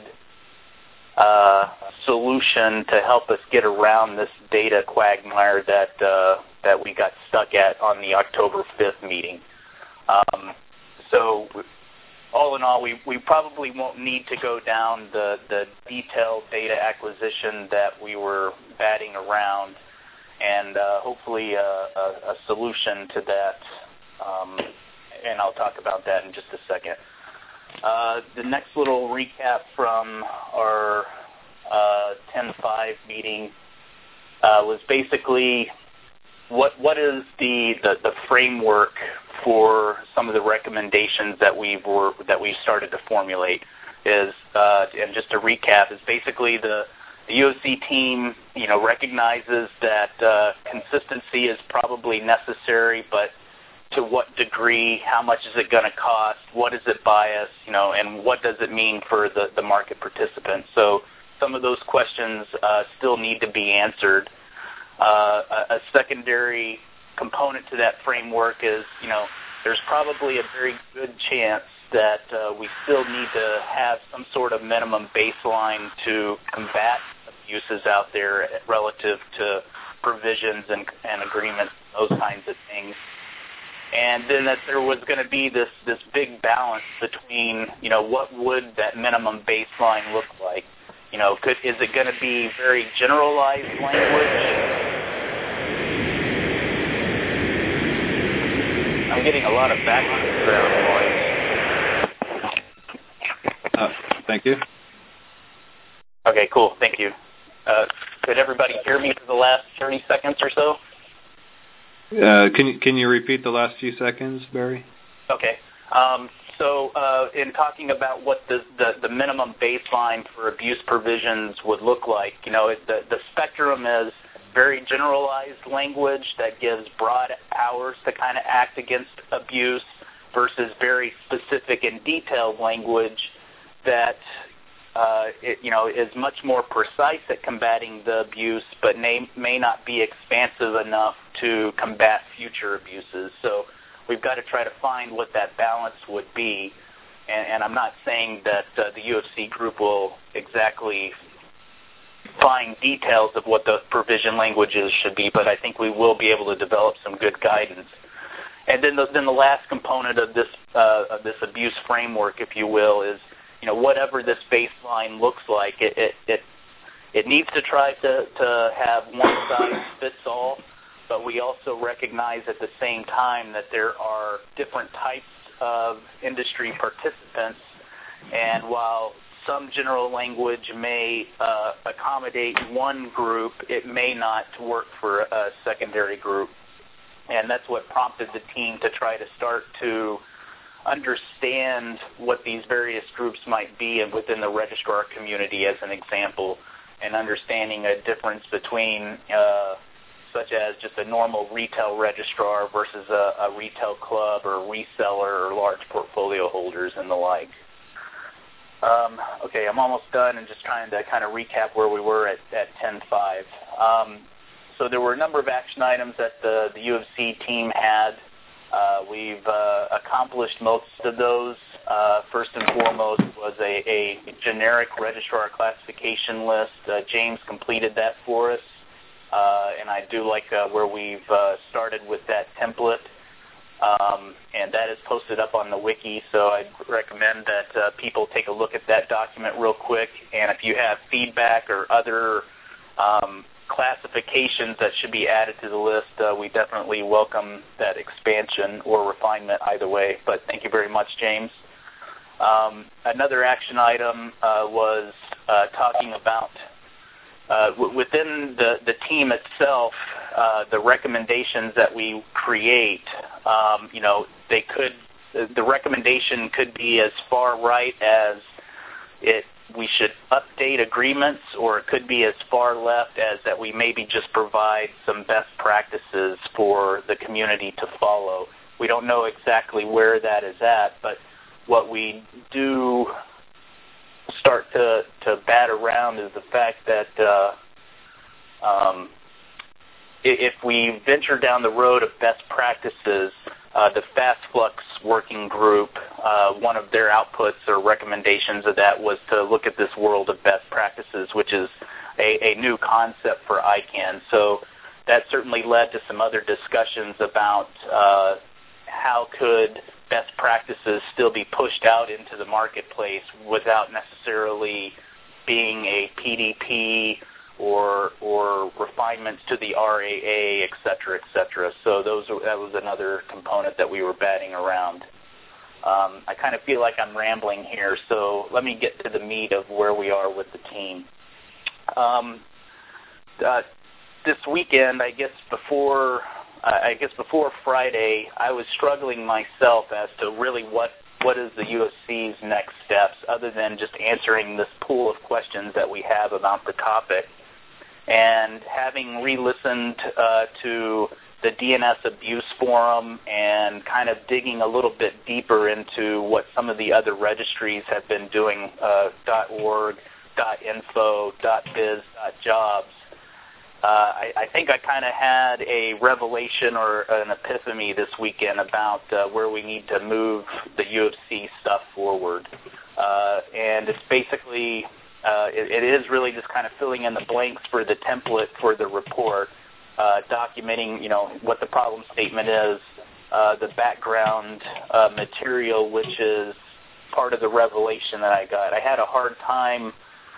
Uh, solution to help us get around this data quagmire that uh, that we got stuck at on the October fifth meeting. Um, so all in all, we, we probably won't need to go down the, the detailed data acquisition that we were batting around, and uh, hopefully a, a, a solution to that, um, and I'll talk about that in just a second. Uh, the next little recap from our uh, ten five meeting uh, was basically what what is the, the, the framework for some of the recommendations that we were that we started to formulate. Is uh, and just to recap, is basically the the U O C team, you know, recognizes that uh, consistency is probably necessary, but to what degree, how much is it going to cost, what does it buy us, you know, and what does it mean for the, the market participants? So some of those questions uh, still need to be answered. Uh, a, a secondary component to that framework is, you know, there's probably a very good chance that uh, we still need to have some sort of minimum baseline to combat abuses out there relative to provisions and, and agreements, those kinds of things. And then that there was going to be this, this big balance between, you know, what would that minimum baseline look like? You know, could, is it going to be very generalized language? I'm getting a lot of background noise. Uh, thank you. Okay, cool. Thank you. Uh, could everybody hear me for the last thirty seconds or so? Uh, can you can you repeat the last few seconds, Barry? Okay. Um, so uh, in talking about what the, the the minimum baseline for abuse provisions would look like, you know, it, the the spectrum is very generalized language that gives broad powers to kind of act against abuse, versus very specific and detailed language that uh, it, you know, is much more precise at combating the abuse, but may, may not be expansive enough to combat future abuses. So we've got to try to find what that balance would be. And, and I'm not saying that uh, the U F C group will exactly find details of what the provision languages should be, but I think we will be able to develop some good guidance. And then the, then the last component of this uh, of this abuse framework, if you will, is, you know, whatever this baseline looks like, it it it, it needs to try to, to have one size fits all, but we also recognize at the same time that there are different types of industry participants, and while some general language may uh, accommodate one group, it may not work for a secondary group. And that's what prompted the team to try to start to understand what these various groups might be within the registrar community as an example, and understanding a difference between uh, such as just a normal retail registrar versus a, a retail club or reseller or large portfolio holders and the like. Um, okay, I'm almost done and just trying to kind of recap where we were at, at ten five. Um, so there were a number of action items that the, the U F C team had. Uh, we've uh, accomplished most of those. Uh, first and foremost was a, a generic registrar classification list. Uh, James completed that for us, uh, and I do like uh, where we've uh, started with that template. Um, and that is posted up on the wiki, so I'd recommend that uh, people take a look at that document real quick. And if you have feedback or other um, classifications that should be added to the list, uh, we definitely welcome that expansion or refinement either way. But thank you very much, James. Um, another action item uh, was uh, talking about Uh, w- within the, the team itself, uh, the recommendations that we create, um, you know, they could, the recommendation could be as far right as it, we should update agreements, or it could be as far left as that we maybe just provide some best practices for the community to follow. We don't know exactly where that is at, but what we do start to, to bat around is the fact that uh, um, if we venture down the road of best practices, uh, the Fast Flux Working Group, uh, one of their outputs or recommendations of that was to look at this world of best practices, which is a, a new concept for I CANN. So that certainly led to some other discussions about uh, how could best practices still be pushed out into the marketplace without necessarily being a P D P or or refinements to the R A A, et cetera, et cetera. So those that was another component that we were batting around. Um, I kind of feel like I'm rambling here, so let me get to the meat of where we are with the team. Um, uh, this weekend, I guess before... I guess before Friday, I was struggling myself as to really what, what is the U F C's next steps, other than just answering this pool of questions that we have about the topic. And having re-listened uh, to the D N S Abuse Forum and kind of digging a little bit deeper into what some of the other registries have been doing, uh, .org, .info, .biz, .jobs, Uh, I, I think I kind of had a revelation or an epiphany this weekend about uh, where we need to move the U F C stuff forward. Uh, and it's basically, uh, it, it is really just kind of filling in the blanks for the template for the report, uh, documenting, you know, what the problem statement is, uh, the background uh, material, which is part of the revelation that I got. I had a hard time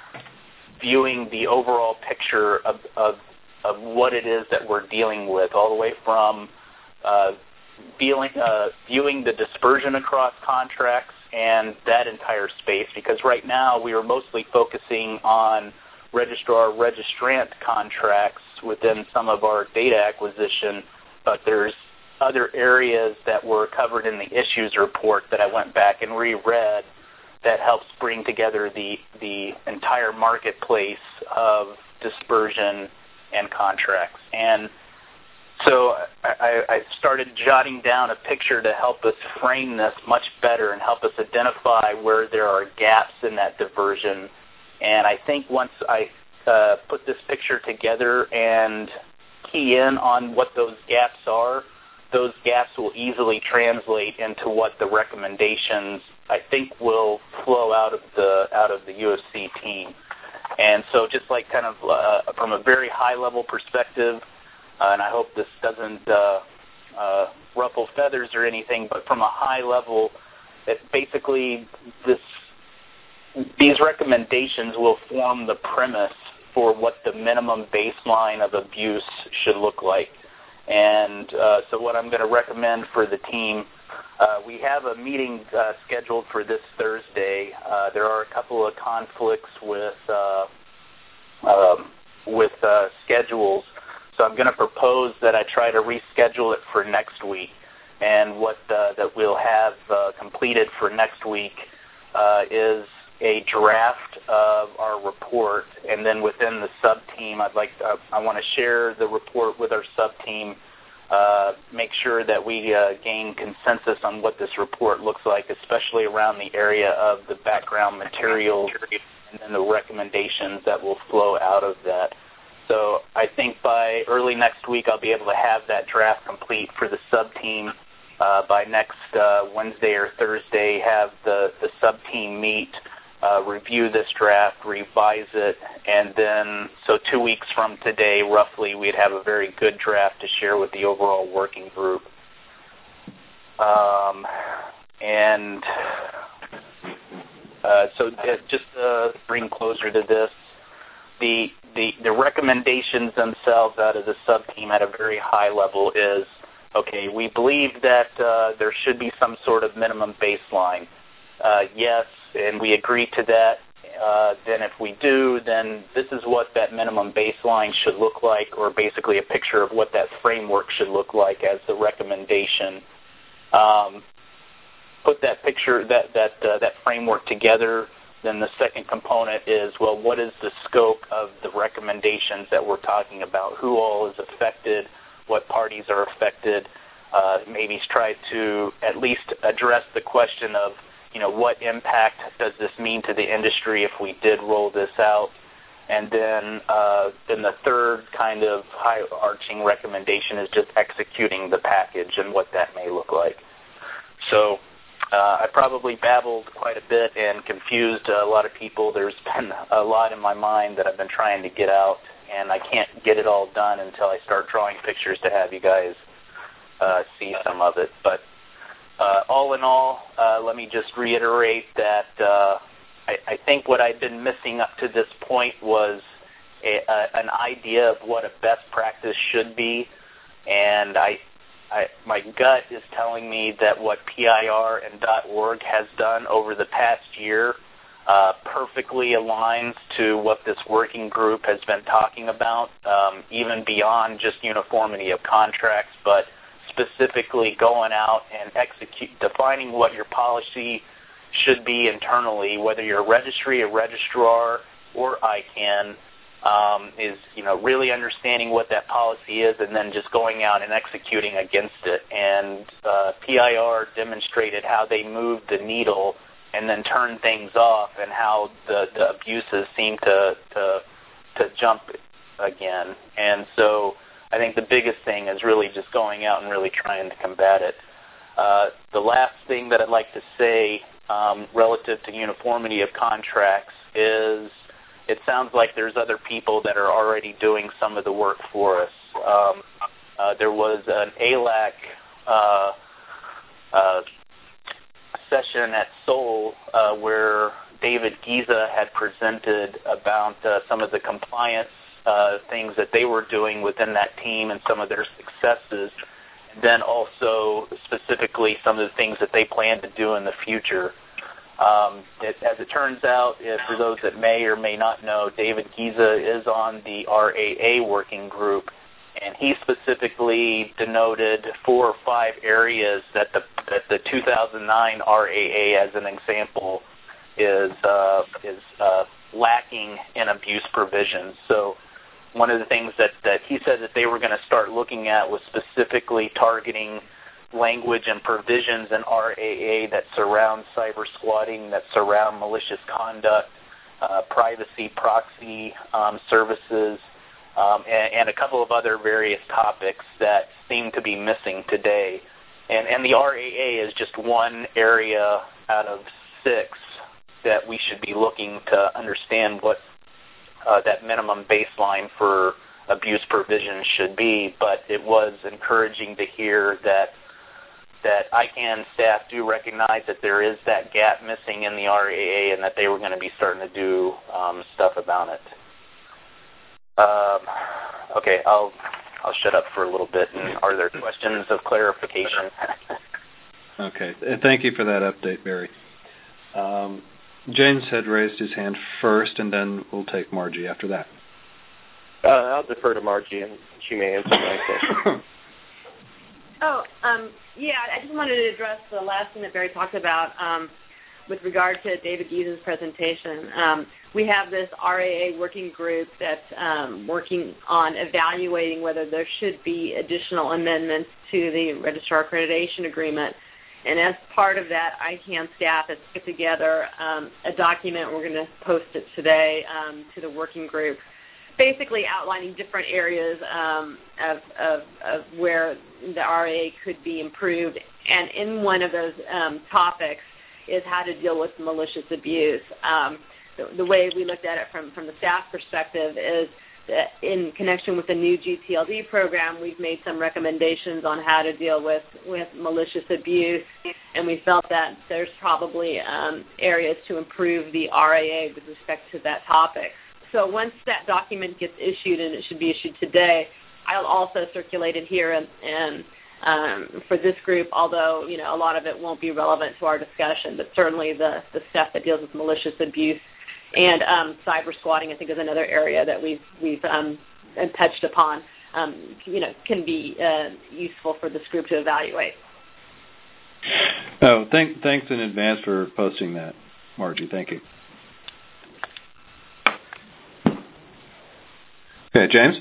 viewing the overall picture of, of of what it is that we're dealing with, all the way from uh, viewing, uh, viewing the dispersion across contracts and that entire space, because right now we are mostly focusing on registrar-registrant contracts within some of our data acquisition, but there's other areas that were covered in the issues report that I went back and reread that helps bring together the, the entire marketplace of dispersion and contracts. And so I, I started jotting down a picture to help us frame this much better and help us identify where there are gaps in that diversion And I think once I uh, put this picture together and key in on what those gaps are, those gaps will easily translate into what the recommendations I think will flow out of the out of the U F C team. And so just like kind of uh, from a very high-level perspective, uh, and I hope this doesn't uh, uh, ruffle feathers or anything, but from a high level, it basically this these recommendations will form the premise for what the minimum baseline of abuse should look like. And uh, so what I'm going to recommend for the team, uh, we have a meeting uh, scheduled for this Thursday. Uh, there are a couple of conflicts with uh, um, with uh, schedules, so I'm going to propose that I try to reschedule it for next week. And what uh, that we'll have uh, completed for next week uh, is a draft of our report, and then within the sub-team, I'd like to, I want to share the report with our sub-team, uh, make sure that we uh, gain consensus on what this report looks like, especially around the area of the background materials and then the recommendations that will flow out of that. So I think by early next week, I'll be able to have that draft complete for the sub-team. Uh, by next uh, Wednesday or Thursday, have the, the sub-team meet, Uh, review this draft, revise it, and then, so two weeks from today, roughly, we'd have a very good draft to share with the overall working group. Um, and uh, so just to bring closer to this, the, the, the recommendations themselves out of the sub-team at a very high level is, okay, we believe that uh, there should be some sort of minimum baseline. Uh, yes, and we agree to that. Uh, then if we do, then this is what that minimum baseline should look like, or basically a picture of what that framework should look like as the recommendation. Um, put that picture, that that uh, that framework together. Then the second component is, well, what is the scope of the recommendations that we're talking about? Who all is affected? What parties are affected? Uh, maybe try to at least address the question of, you know, what impact does this mean to the industry if we did roll this out? And then, uh, then the third kind of high-arching recommendation is just executing the package and what that may look like. So uh, I probably babbled quite a bit and confused a lot of people. There's been a lot in my mind that I've been trying to get out, and I can't get it all done until I start drawing pictures to have you guys uh, see some of it. But Uh, all in all, uh, let me just reiterate that uh, I, I think what I'd been missing up to this point was a, a, an idea of what a best practice should be, and I, I, my gut is telling me that what P I R and .org has done over the past year uh, perfectly aligns to what this working group has been talking about, um, even beyond just uniformity of contracts, but specifically going out and execute, defining what your policy should be internally, whether you're a registry, a registrar, or I CAN, um, is, you know, really understanding what that policy is and then just going out and executing against it. And uh, P I R demonstrated how they moved the needle and then turned things off, and how the, the abuses seem to, to to jump again. And so I think the biggest thing is really just going out and really trying to combat it. Uh, the last thing that I'd like to say um, relative to uniformity of contracts is it sounds like there's other people that are already doing some of the work for us. Um, uh, there was an A L A C uh, uh, session at Seoul uh, where David Giza had presented about uh, some of the compliance Uh, things that they were doing within that team and some of their successes, and then also specifically some of the things that they plan to do in the future. Um, it, as it turns out, if, for those that may or may not know, David Giza is on the R A A working group, and he specifically denoted four or five areas that the, that the two thousand nine R A A, as an example, is, uh, is uh, lacking in abuse provisions. So one of the things that, that he said that they were going to start looking at was specifically targeting language and provisions in R A A that surround cyber squatting, that surround malicious conduct, uh, privacy proxy um, services, um, and, and a couple of other various topics that seem to be missing today. And, and the R A A is just one area out of six that we should be looking to understand what uh, that minimum baseline for abuse provision should be. But it was encouraging to hear that that I CAN staff do recognize that there is that gap missing in the R A A and that they were going to be starting to do um, stuff about it. Um, okay, I'll I'll shut up for a little bit. And are there questions of clarification? Okay, thank you for that update, Barry. Um, James had raised his hand first, and then we'll take Margie after that. Uh, I'll defer to Margie, and she may answer my question. Oh, um, yeah, I just wanted to address the last thing that Barry talked about um, with regard to David Hughes' presentation. Um, we have this R A A working group that's um, working on evaluating whether there should be additional amendments to the Registrar Accreditation Agreement. And as part of that, I CAN staff has put together um, a document. We're going to post it today um, to the working group, basically outlining different areas um, of, of, of where the R A A could be improved. And in one of those um, topics is how to deal with malicious abuse. Um, the, the way we looked at it from, from the staff perspective is that in connection with the new G T L D program, we've made some recommendations on how to deal with, with malicious abuse, and we felt that there's probably um, areas to improve the R A A with respect to that topic. So once that document gets issued, and it should be issued today, I'll also circulate it here and, and um, for this group, although you know a lot of it won't be relevant to our discussion, but certainly the, the stuff that deals with malicious abuse and um, cyber squatting, I think, is another area that we've, we've um, touched upon, um, you know, can be uh, useful for this group to evaluate. Oh, thank, thanks in advance for posting that, Margie. Thank you. Okay, James?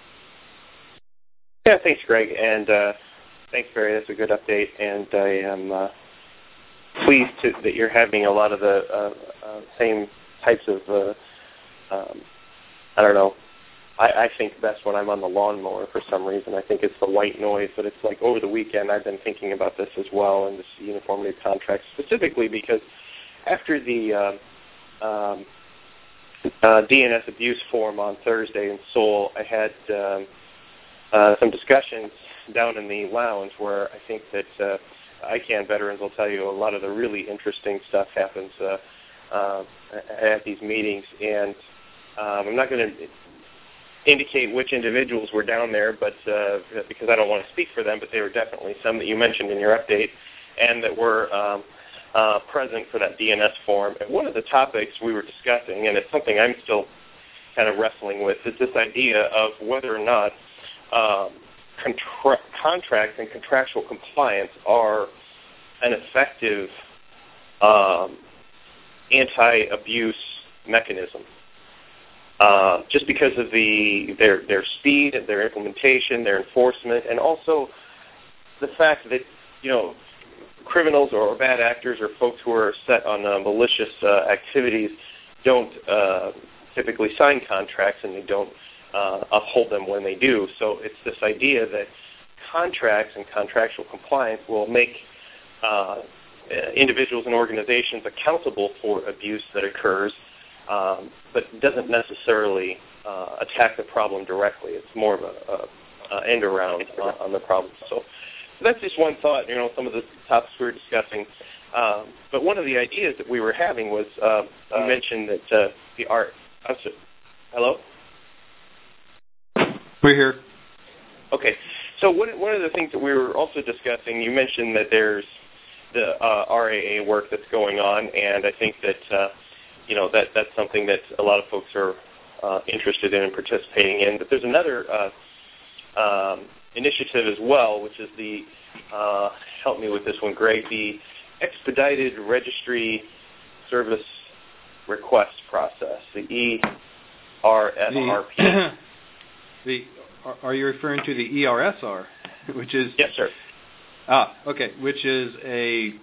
Yeah, thanks, Greg, and uh, thanks, Barry. That's a good update, and I am uh, pleased to, that you're having a lot of the uh, uh, same types of, uh, um, I don't know, I, I think best when I'm on the lawnmower for some reason. I think it's the white noise, but it's like over the weekend I've been thinking about this as well, and this uniformity of contracts, specifically because after the uh, um, uh, D N S abuse forum on Thursday in Seoul, I had um, uh, some discussions down in the lounge where I think that uh, I CAN veterans will tell you a lot of the really interesting stuff happens uh, uh, at these meetings, and um, I'm not going to indicate which individuals were down there, but uh, because I don't want to speak for them, but they were definitely some that you mentioned in your update, and that were um, uh, present for that D N S forum. And one of the topics we were discussing, and it's something I'm still kind of wrestling with, is this idea of whether or not um, contra- contracts and contractual compliance are an effective um, anti-abuse mechanism. Uh, just because of the their their speed, their implementation, their enforcement, and also the fact that you know criminals or bad actors or folks who are set on uh, malicious uh, activities don't uh, typically sign contracts, and they don't uh, uphold them when they do. So it's this idea that contracts and contractual compliance will make uh, individuals and organizations accountable for abuse that occurs, um, but doesn't necessarily uh, attack the problem directly. It's more of a, a, a end around on, on the problem. So, so that's just one thought. You know, some of the topics we were discussing. Um, but one of the ideas that we were having was uh, you mentioned that uh, the art. I'm sorry, hello. We're here. Okay. So one one of the things that we were also discussing, you mentioned that there's the uh, R A A work that's going on, and I think that uh, you know that that's something that a lot of folks are uh, interested in and participating in. But there's another uh, um, initiative as well, which is the uh, help me with this one, Greg, the Expedited Registry Service Request Process, the E R S R P. The, the are you referring to the E R S R, which is yes, sir. Ah, okay, which is a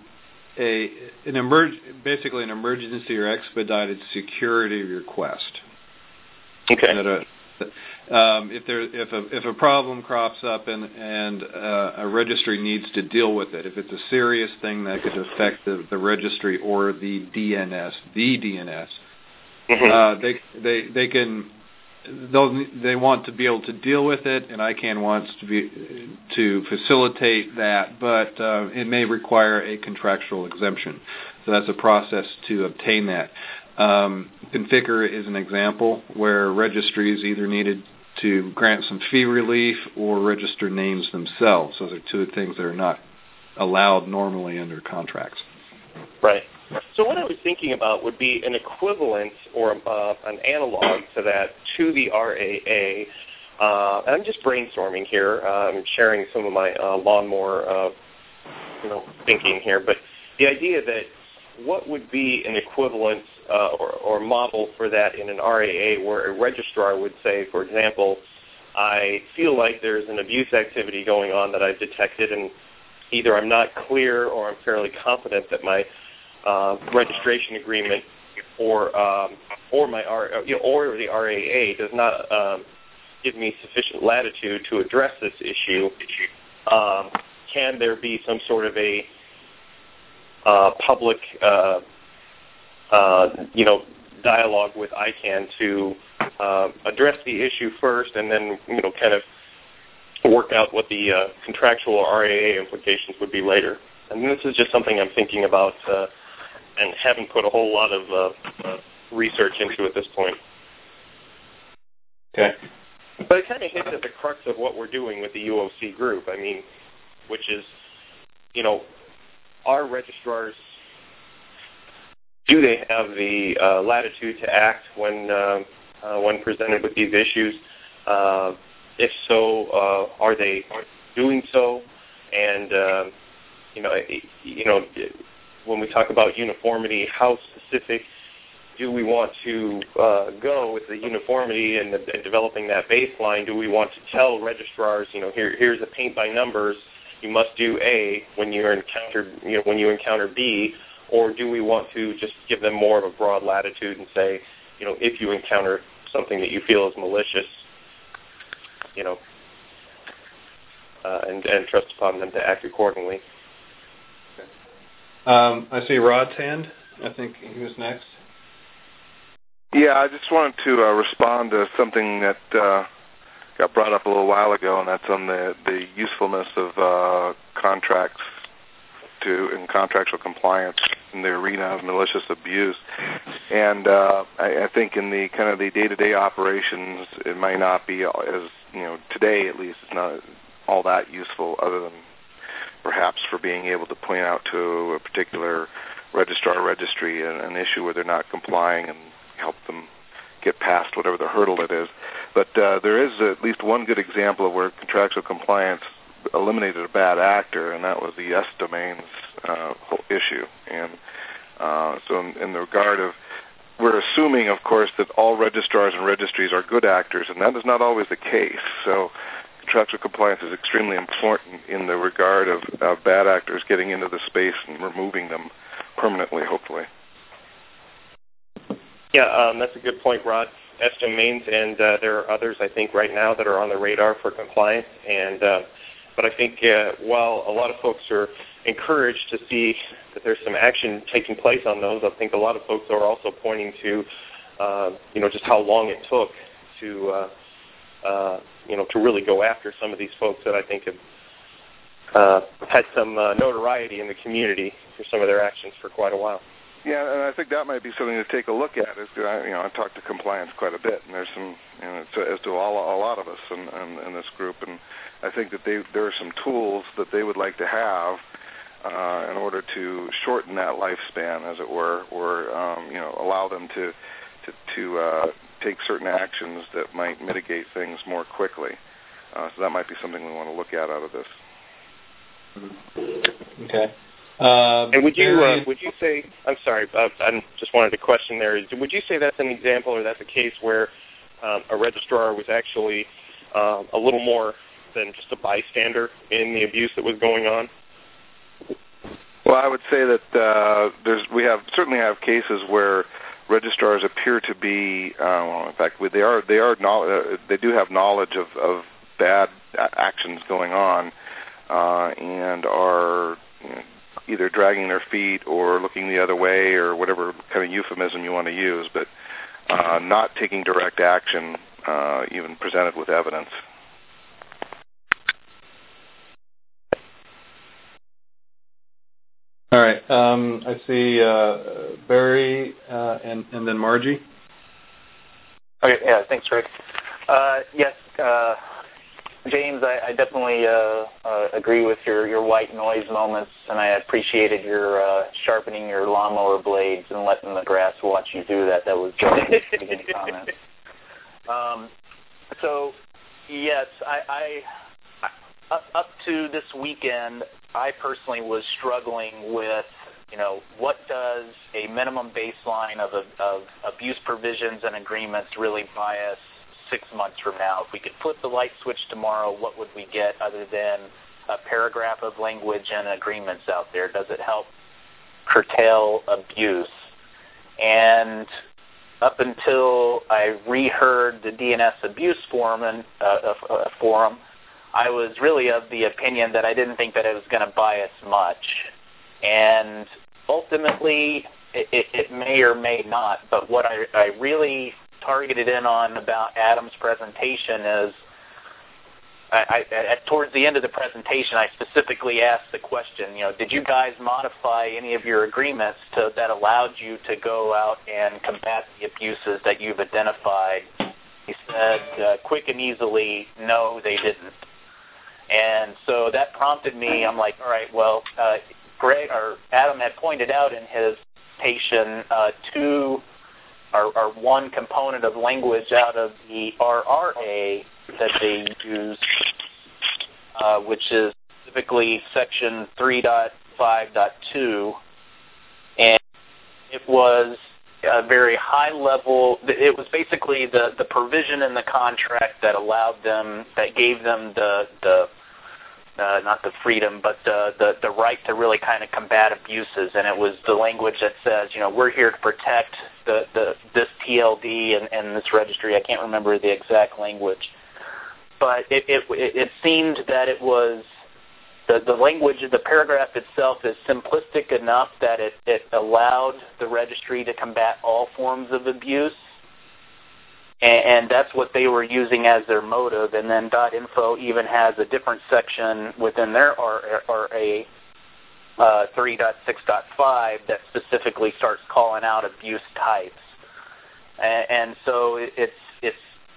a an emerg basically an emergency or expedited security request. Okay. That a, um, if there if a if a problem crops up and and uh, a registry needs to deal with it, if it's a serious thing that could affect the, the registry or the D N S, the D N S, mm-hmm. uh, they they they can. They'll, they want to be able to deal with it, and ICANN wants to be to facilitate that, but uh, it may require a contractual exemption. So that's a process to obtain that. Um, Conficker is an example where registries either needed to grant some fee relief or register names themselves. Those are two things that are not allowed normally under contracts. Right. So what I was thinking about would be an equivalent or uh, an analog to that to the R A A. Uh, and I'm just brainstorming here. Uh, I'm sharing some of my uh, lawnmower uh, you know, thinking here. But the idea that what would be an equivalent uh, or, or model for that in an R A A where a registrar would say, for example, I feel like there's an abuse activity going on that I've detected, and either I'm not clear or I'm fairly confident that my Uh, registration agreement or um, or my R, you know, or the R A A does not um, give me sufficient latitude to address this issue. Um, can there be some sort of a uh, public, uh, uh, you know, dialogue with ICANN to uh, address the issue first, and then you know, kind of work out what the uh, contractual R A A implications would be later? And this is just something I'm thinking about. Uh, and haven't put a whole lot of uh, uh, research into at this point. Okay. But it kind of hits at the crux of what we're doing with the U O C group, I mean, which is, you know, our registrars, do they have the uh, latitude to act when, uh, uh, when presented with these issues? Uh, if so, uh, are they doing so? And, uh, you know, you know, when we talk about uniformity, how specific do we want to uh, go with the uniformity and, the, and developing that baseline? Do we want to tell registrars, you know, here, here's a paint by numbers, you must do A when you encounter, you know, when you encounter B, or do we want to just give them more of a broad latitude and say, you know, if you encounter something that you feel is malicious, you know, uh, and, and trust upon them to act accordingly? Um, I see Rod's hand. I think he was next. Yeah, I just wanted to uh, respond to something that uh, got brought up a little while ago, and that's on the, the usefulness of uh, contracts to in contractual compliance in the arena of malicious abuse. And uh, I, I think in the kind of the day-to-day operations, it might not be as, you know, today at least, it's not all that useful other than perhaps for being able to point out to a particular registrar or registry an, an issue where they're not complying and help them get past whatever the hurdle it is. But uh, there is at least one good example of where contractual compliance eliminated a bad actor, and that was the yes domains uh, whole issue. And uh, so in, in the regard of, we're assuming, of course, that all registrars and registries are good actors, and that is not always the case. So contractual compliance is extremely important in the regard of uh, bad actors getting into the space and removing them permanently, hopefully. Yeah, um, that's a good point, Rod. S domains, and uh, there are others, I think, right now that are on the radar for compliance. And uh, but I think uh, while a lot of folks are encouraged to see that there's some action taking place on those, I think a lot of folks are also pointing to, uh, you know, just how long it took to, uh, uh, you know, to really go after some of these folks that I think have uh, had some uh, notoriety in the community for some of their actions for quite a while. Yeah, and I think that might be something to take a look at. Is I, you know, I talk to compliance quite a bit, and there's some, you know, as do all, a lot of us in, in, in this group, and I think that they, there are some tools that they would like to have uh, in order to shorten that lifespan, as it were, or um, you know, allow them to to, to uh, take certain actions that might mitigate things more quickly. Uh, so that might be something we want to look at out of this. Okay. Uh, and would you uh, would you say, I'm sorry, uh, I just wanted to question there, would you say that's an example or that's a case where um, a registrar was actually uh, a little more than just a bystander in the abuse that was going on? Well, I would say that uh, there's we have certainly have cases where registrars appear to be, uh, well, in fact, they are they are uh, they do have knowledge of, of bad actions going on, uh, and are you know, either dragging their feet or looking the other way or whatever kind of euphemism you want to use, but uh, not taking direct action, uh, even presented with evidence. All right. Um, I see uh, Barry uh, and, and then Margie. Okay. Yeah. Thanks, Rick. Uh, yes, uh, James, I, I definitely uh, uh, agree with your, your white noise moments, and I appreciated your uh, sharpening your lawnmower blades and letting the grass watch you do that. That was uh, a good comment. Um, so, yes, I, I up, up to this weekend, I personally was struggling with, you know, what does a minimum baseline of, of abuse provisions and agreements really buy us six months from now? If we could flip the light switch tomorrow, what would we get other than a paragraph of language and agreements out there? Does it help curtail abuse? And up until I reheard the D N S abuse forum, and, uh, uh, forum, I was really of the opinion that I didn't think that it was going to buy us much. And ultimately, it, it, it may or may not, but what I, I really targeted in on about Adam's presentation is, I, I, at, towards the end of the presentation, I specifically asked the question, you know, did you guys modify any of your agreements to, that allowed you to go out and combat the abuses that you've identified? He said, uh, quick and easily, no, they didn't. And so that prompted me. I'm like, all right, well, uh, Greg or Adam had pointed out in his presentation uh, two or, or one component of language out of the R R A that they use, uh, which is specifically Section three point five point two, and it was a very high level. It was basically the, the provision in the contract that allowed them, that gave them the the Uh, not the freedom, but uh, the the right to really kind of combat abuses, and it was the language that says, you know, we're here to protect the, the this T L D and, and this registry. I can't remember the exact language, but it it, it seemed that it was the the language of the paragraph itself is simplistic enough that it it allowed the registry to combat all forms of abuse. And that's what they were using as their motive. And then .info even has a different section within their R A uh, three point six point five that specifically starts calling out abuse types. And, and so it's it's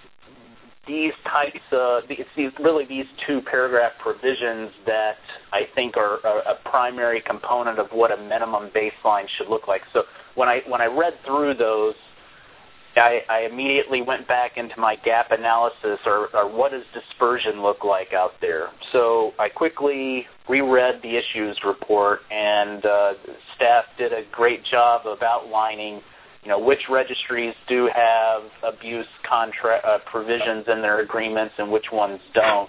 these types of it's these, really these two paragraph provisions that I think are a, a primary component of what a minimum baseline should look like. So when I when I read through those, I, I immediately went back into my gap analysis, or, or what does dispersion look like out there. So I quickly reread the issues report, and uh, staff did a great job of outlining, you know, which registries do have abuse contract uh, provisions in their agreements and which ones don't.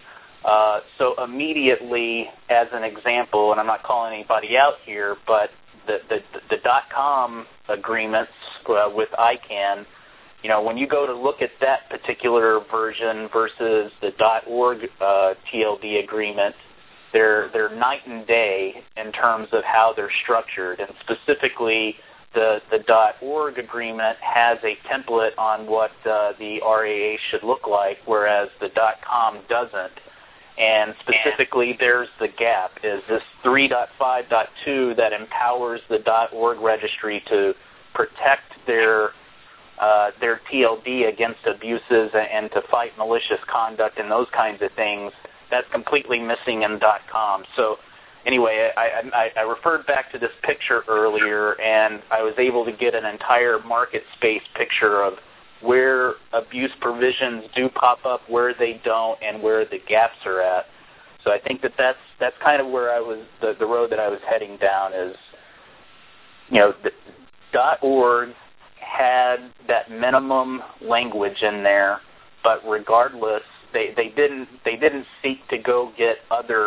Uh, so immediately, as an example, and I'm not calling anybody out here, but the the, the .com agreements uh, with I CANN, you know, when you go to look at that particular version versus the .org uh, T L D agreement, they're they're night and day in terms of how they're structured, and specifically the the .org agreement has a template on what uh, the R A A should look like, whereas the .com doesn't. And specifically, there's the gap, is this three point five point two that empowers the .org registry to protect their uh, their T L D against abuses and to fight malicious conduct and those kinds of things. That's completely missing in .com. So anyway, I, I, I referred back to this picture earlier, and I was able to get an entire market space picture of where abuse provisions do pop up, where they don't, and where the gaps are at. So I think that that's that's kind of where I was, the, the road that I was heading down is, you know, the, .org had that minimum language in there, but regardless, they, they didn't they didn't seek to go get other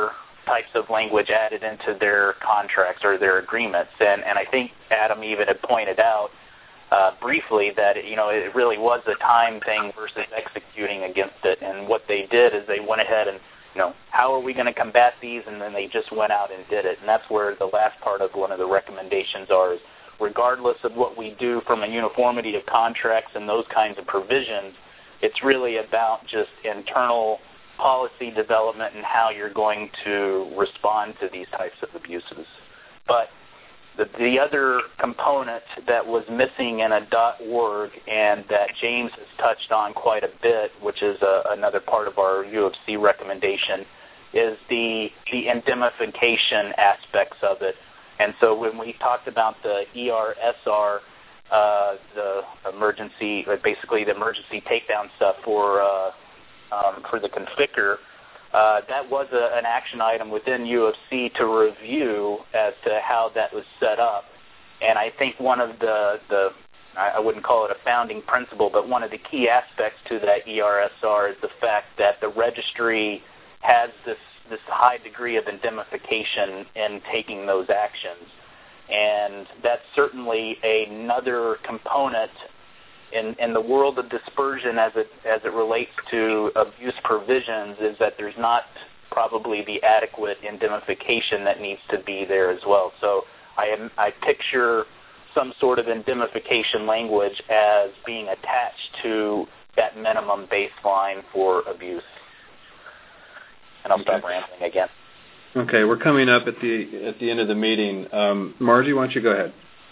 types of language added into their contracts or their agreements. And, and I think Adam even had pointed out uh, briefly that, you know, it really was a time thing versus executing against it. And what they did is they went ahead and, you know, how are we going to combat these? And then they just went out and did it. And that's where the last part of one of the recommendations are, is regardless of what we do from a uniformity of contracts and those kinds of provisions, it's really about just internal policy development and how you're going to respond to these types of abuses. But the, the other component that was missing in a .org and that James has touched on quite a bit, which is a, another part of our U of C recommendation, is the, the indemnification aspects of it. And so when we talked about the E R S R, uh, the emergency, basically the emergency takedown stuff for uh, Um, for the configure, uh, that was a, an action item within U of C to review as to how that was set up. And I think one of the, the I wouldn't call it a founding principle, but one of the key aspects to that E R S R is the fact that the registry has this, this high degree of indemnification in taking those actions. And that's certainly another component In, in the world of dispersion as it as it relates to abuse provisions, is that there's not probably the adequate indemnification that needs to be there as well. So I am, I picture some sort of indemnification language as being attached to that minimum baseline for abuse. And I'll stop okay. rambling again. Okay, we're coming up at the at the end of the meeting. Um, Margie, why don't you go ahead?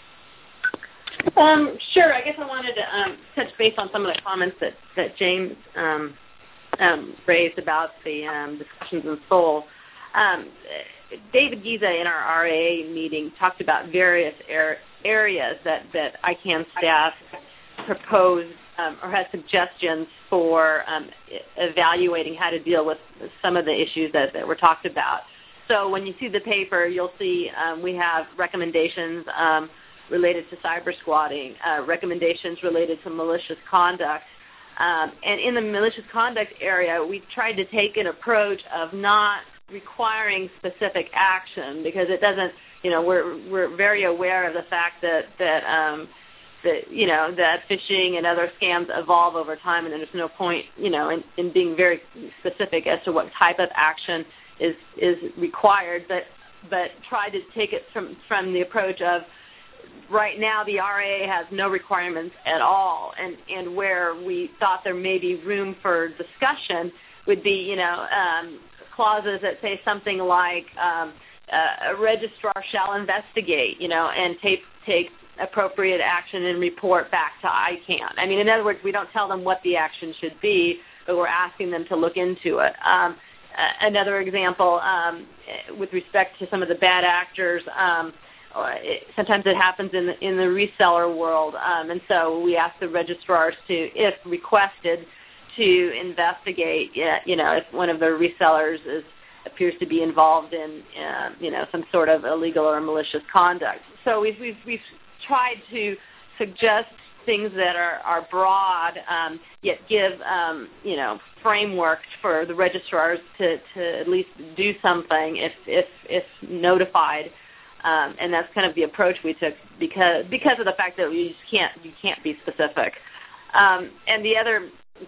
Um, sure. I guess I wanted to um, touch base on some of the comments that, that James um, um, raised about the um, discussions in Seoul. Um, David Giza in our R A A meeting talked about various er- areas that, that I CAN staff proposed um, or had suggestions for um, evaluating how to deal with some of the issues that, that were talked about. So when you see the paper, you'll see um, we have recommendations um, related to cyber squatting, uh, recommendations related to malicious conduct. Um, and in the malicious conduct area, we tried to take an approach of not requiring specific action, because it doesn't, you know, we're we're very aware of the fact that, that, um, that you know, that phishing and other scams evolve over time, and there's no point, you know, in, in being very specific as to what type of action is is required, but but try to take it from, from the approach of, right now, the R A A has no requirements at all, and, and where we thought there may be room for discussion would be, you know, um, clauses that say something like um, uh, a registrar shall investigate, you know, and take take appropriate action and report back to I CAN. I mean, in other words, we don't tell them what the action should be, but we're asking them to look into it. Um, another example, um, with respect to some of the bad actors, um, sometimes it happens in the, in the reseller world, um, and so we ask the registrars to, if requested, to investigate, you know, if one of the resellers is, appears to be involved in, uh, you know, some sort of illegal or malicious conduct. So we've we've, we've tried to suggest things that are, are broad, um, yet give, um, you know, frameworks for the registrars to, to at least do something if if, if notified. Um, and that's kind of the approach we took because because of the fact that you just can't you can't be specific. Um, and the other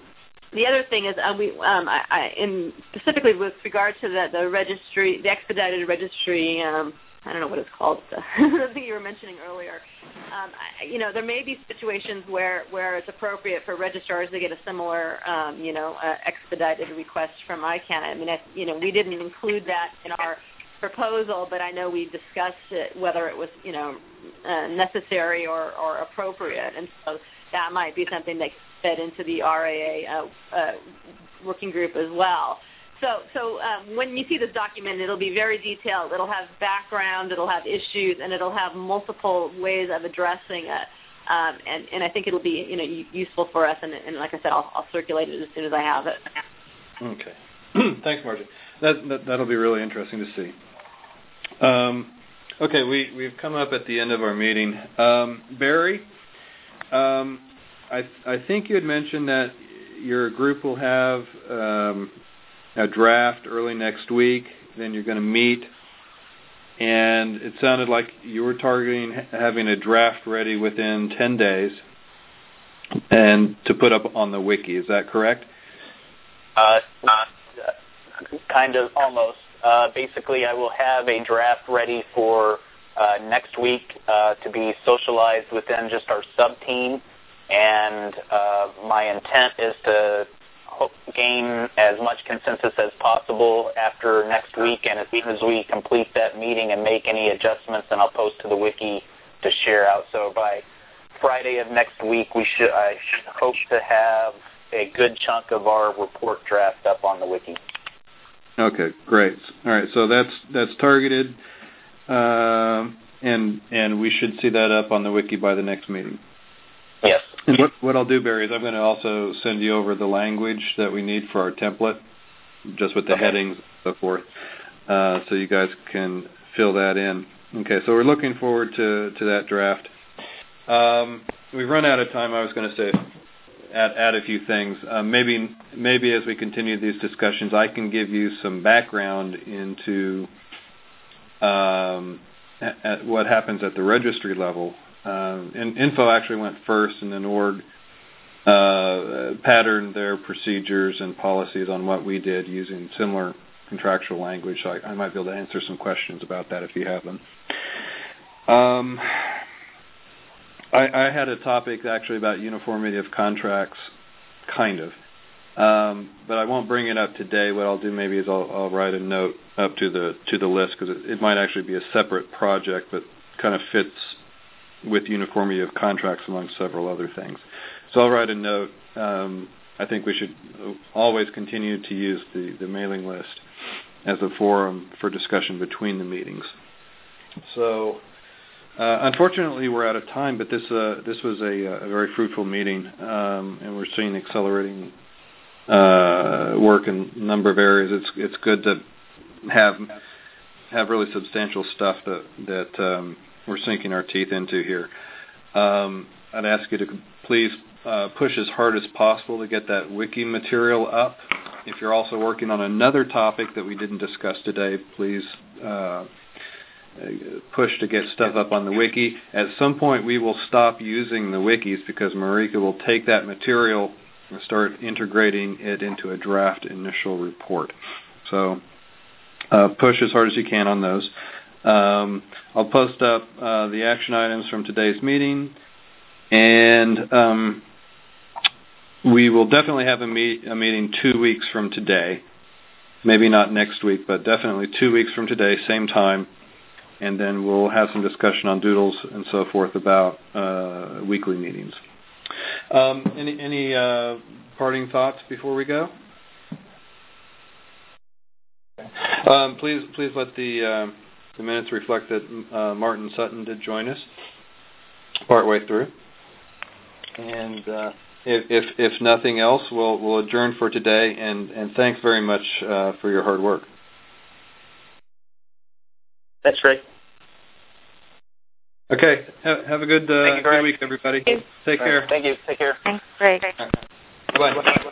the other thing is uh, we um, I, I, in specifically with regard to the, the registry, the expedited registry. Um, I don't know what it's called. The thing you were mentioning earlier. Um, I, you know, there may be situations where, where it's appropriate for registrars to get a similar, um, you know, uh, expedited request from I CAN. I mean, I, you know, we didn't include that in our proposal, but I know we discussed it, whether it was, you know, uh, necessary or, or appropriate, and so that might be something that fed into the R A A uh, uh, working group as well. So, so um, when you see this document, it'll be very detailed. It'll have background, it'll have issues, and it'll have multiple ways of addressing it. Um, and, and I think it'll be, you know, useful for us. And, and like I said, I'll, I'll circulate it as soon as I have it. Okay. Thanks, Margie. That, that that'll be really interesting to see. Um, okay, we we've come up at the end of our meeting. Um, Barry, um, I I think you had mentioned that your group will have um, a draft early next week. then you're going to meet, and it sounded like you were targeting having a draft ready within ten days and to put up on the wiki. Is that correct? Uh, uh, kind of, almost. Uh, basically, I will have a draft ready for uh, next week uh, to be socialized within just our sub-team, and uh, my intent is to hope, gain as much consensus as possible after next week, and as soon as we complete that meeting and make any adjustments, then I'll post to the wiki to share out. So by Friday of next week, we should I should hope to have a good chunk of our report draft up on the wiki. Okay, great. All right, so that's that's targeted, uh, and and we should see that up on the wiki by the next meeting. Yes. And what what I'll do, Barry, is I'm going to also send you over the language that we need for our template, just with the okay. headings and so forth, uh, so you guys can fill that in. Okay, so we're looking forward to to that draft. Um, we've run out of time. I was going to say. Add, add a few things. Uh, maybe maybe as we continue these discussions, I can give you some background into um, at, at what happens at the registry level. Um, and info actually went first, and then org uh, patterned their procedures and policies on what we did using similar contractual language. So I, I might be able to answer some questions about that if you have them. Um, I, I had a topic actually about uniformity of contracts, kind of, um, but I won't bring it up today. What I'll do maybe is I'll, I'll write a note up to the to the list because it, it might actually be a separate project, but kind of fits with uniformity of contracts among several other things. So I'll write a note. Um, I think we should always continue to use the, the mailing list as a forum for discussion between the meetings. So. Uh, unfortunately, we're out of time, but this uh, this was a, a very fruitful meeting, um, and we're seeing accelerating uh, work in a number of areas. It's it's good to have have really substantial stuff that that um, we're sinking our teeth into here. Um, I'd ask you to please uh, push as hard as possible to get that wiki material up. If you're also working on another topic that we didn't discuss today, please. Uh, push to get stuff up on the wiki. At some point we will stop using the wikis because Marika will take that material and start integrating it into a draft initial report. So uh, push as hard as you can on those. Um, I'll post up uh, the action items from today's meeting, and um, we will definitely have a, meet, a meeting two weeks from today. Maybe not next week, but definitely two weeks from today, same time. And then we'll have some discussion on doodles and so forth about uh, weekly meetings. Um, any any uh, parting thoughts before we go? Um, please please let the uh, the minutes reflect that uh, Martin Sutton did join us partway through. And uh, if, if if nothing else, we'll we'll adjourn for today. And, and thanks very much uh, for your hard work. That's right. Okay. Have, have a good, uh, you, good week, everybody. Thank Take care. Thank you. Take care. Thanks, Greg. Bye.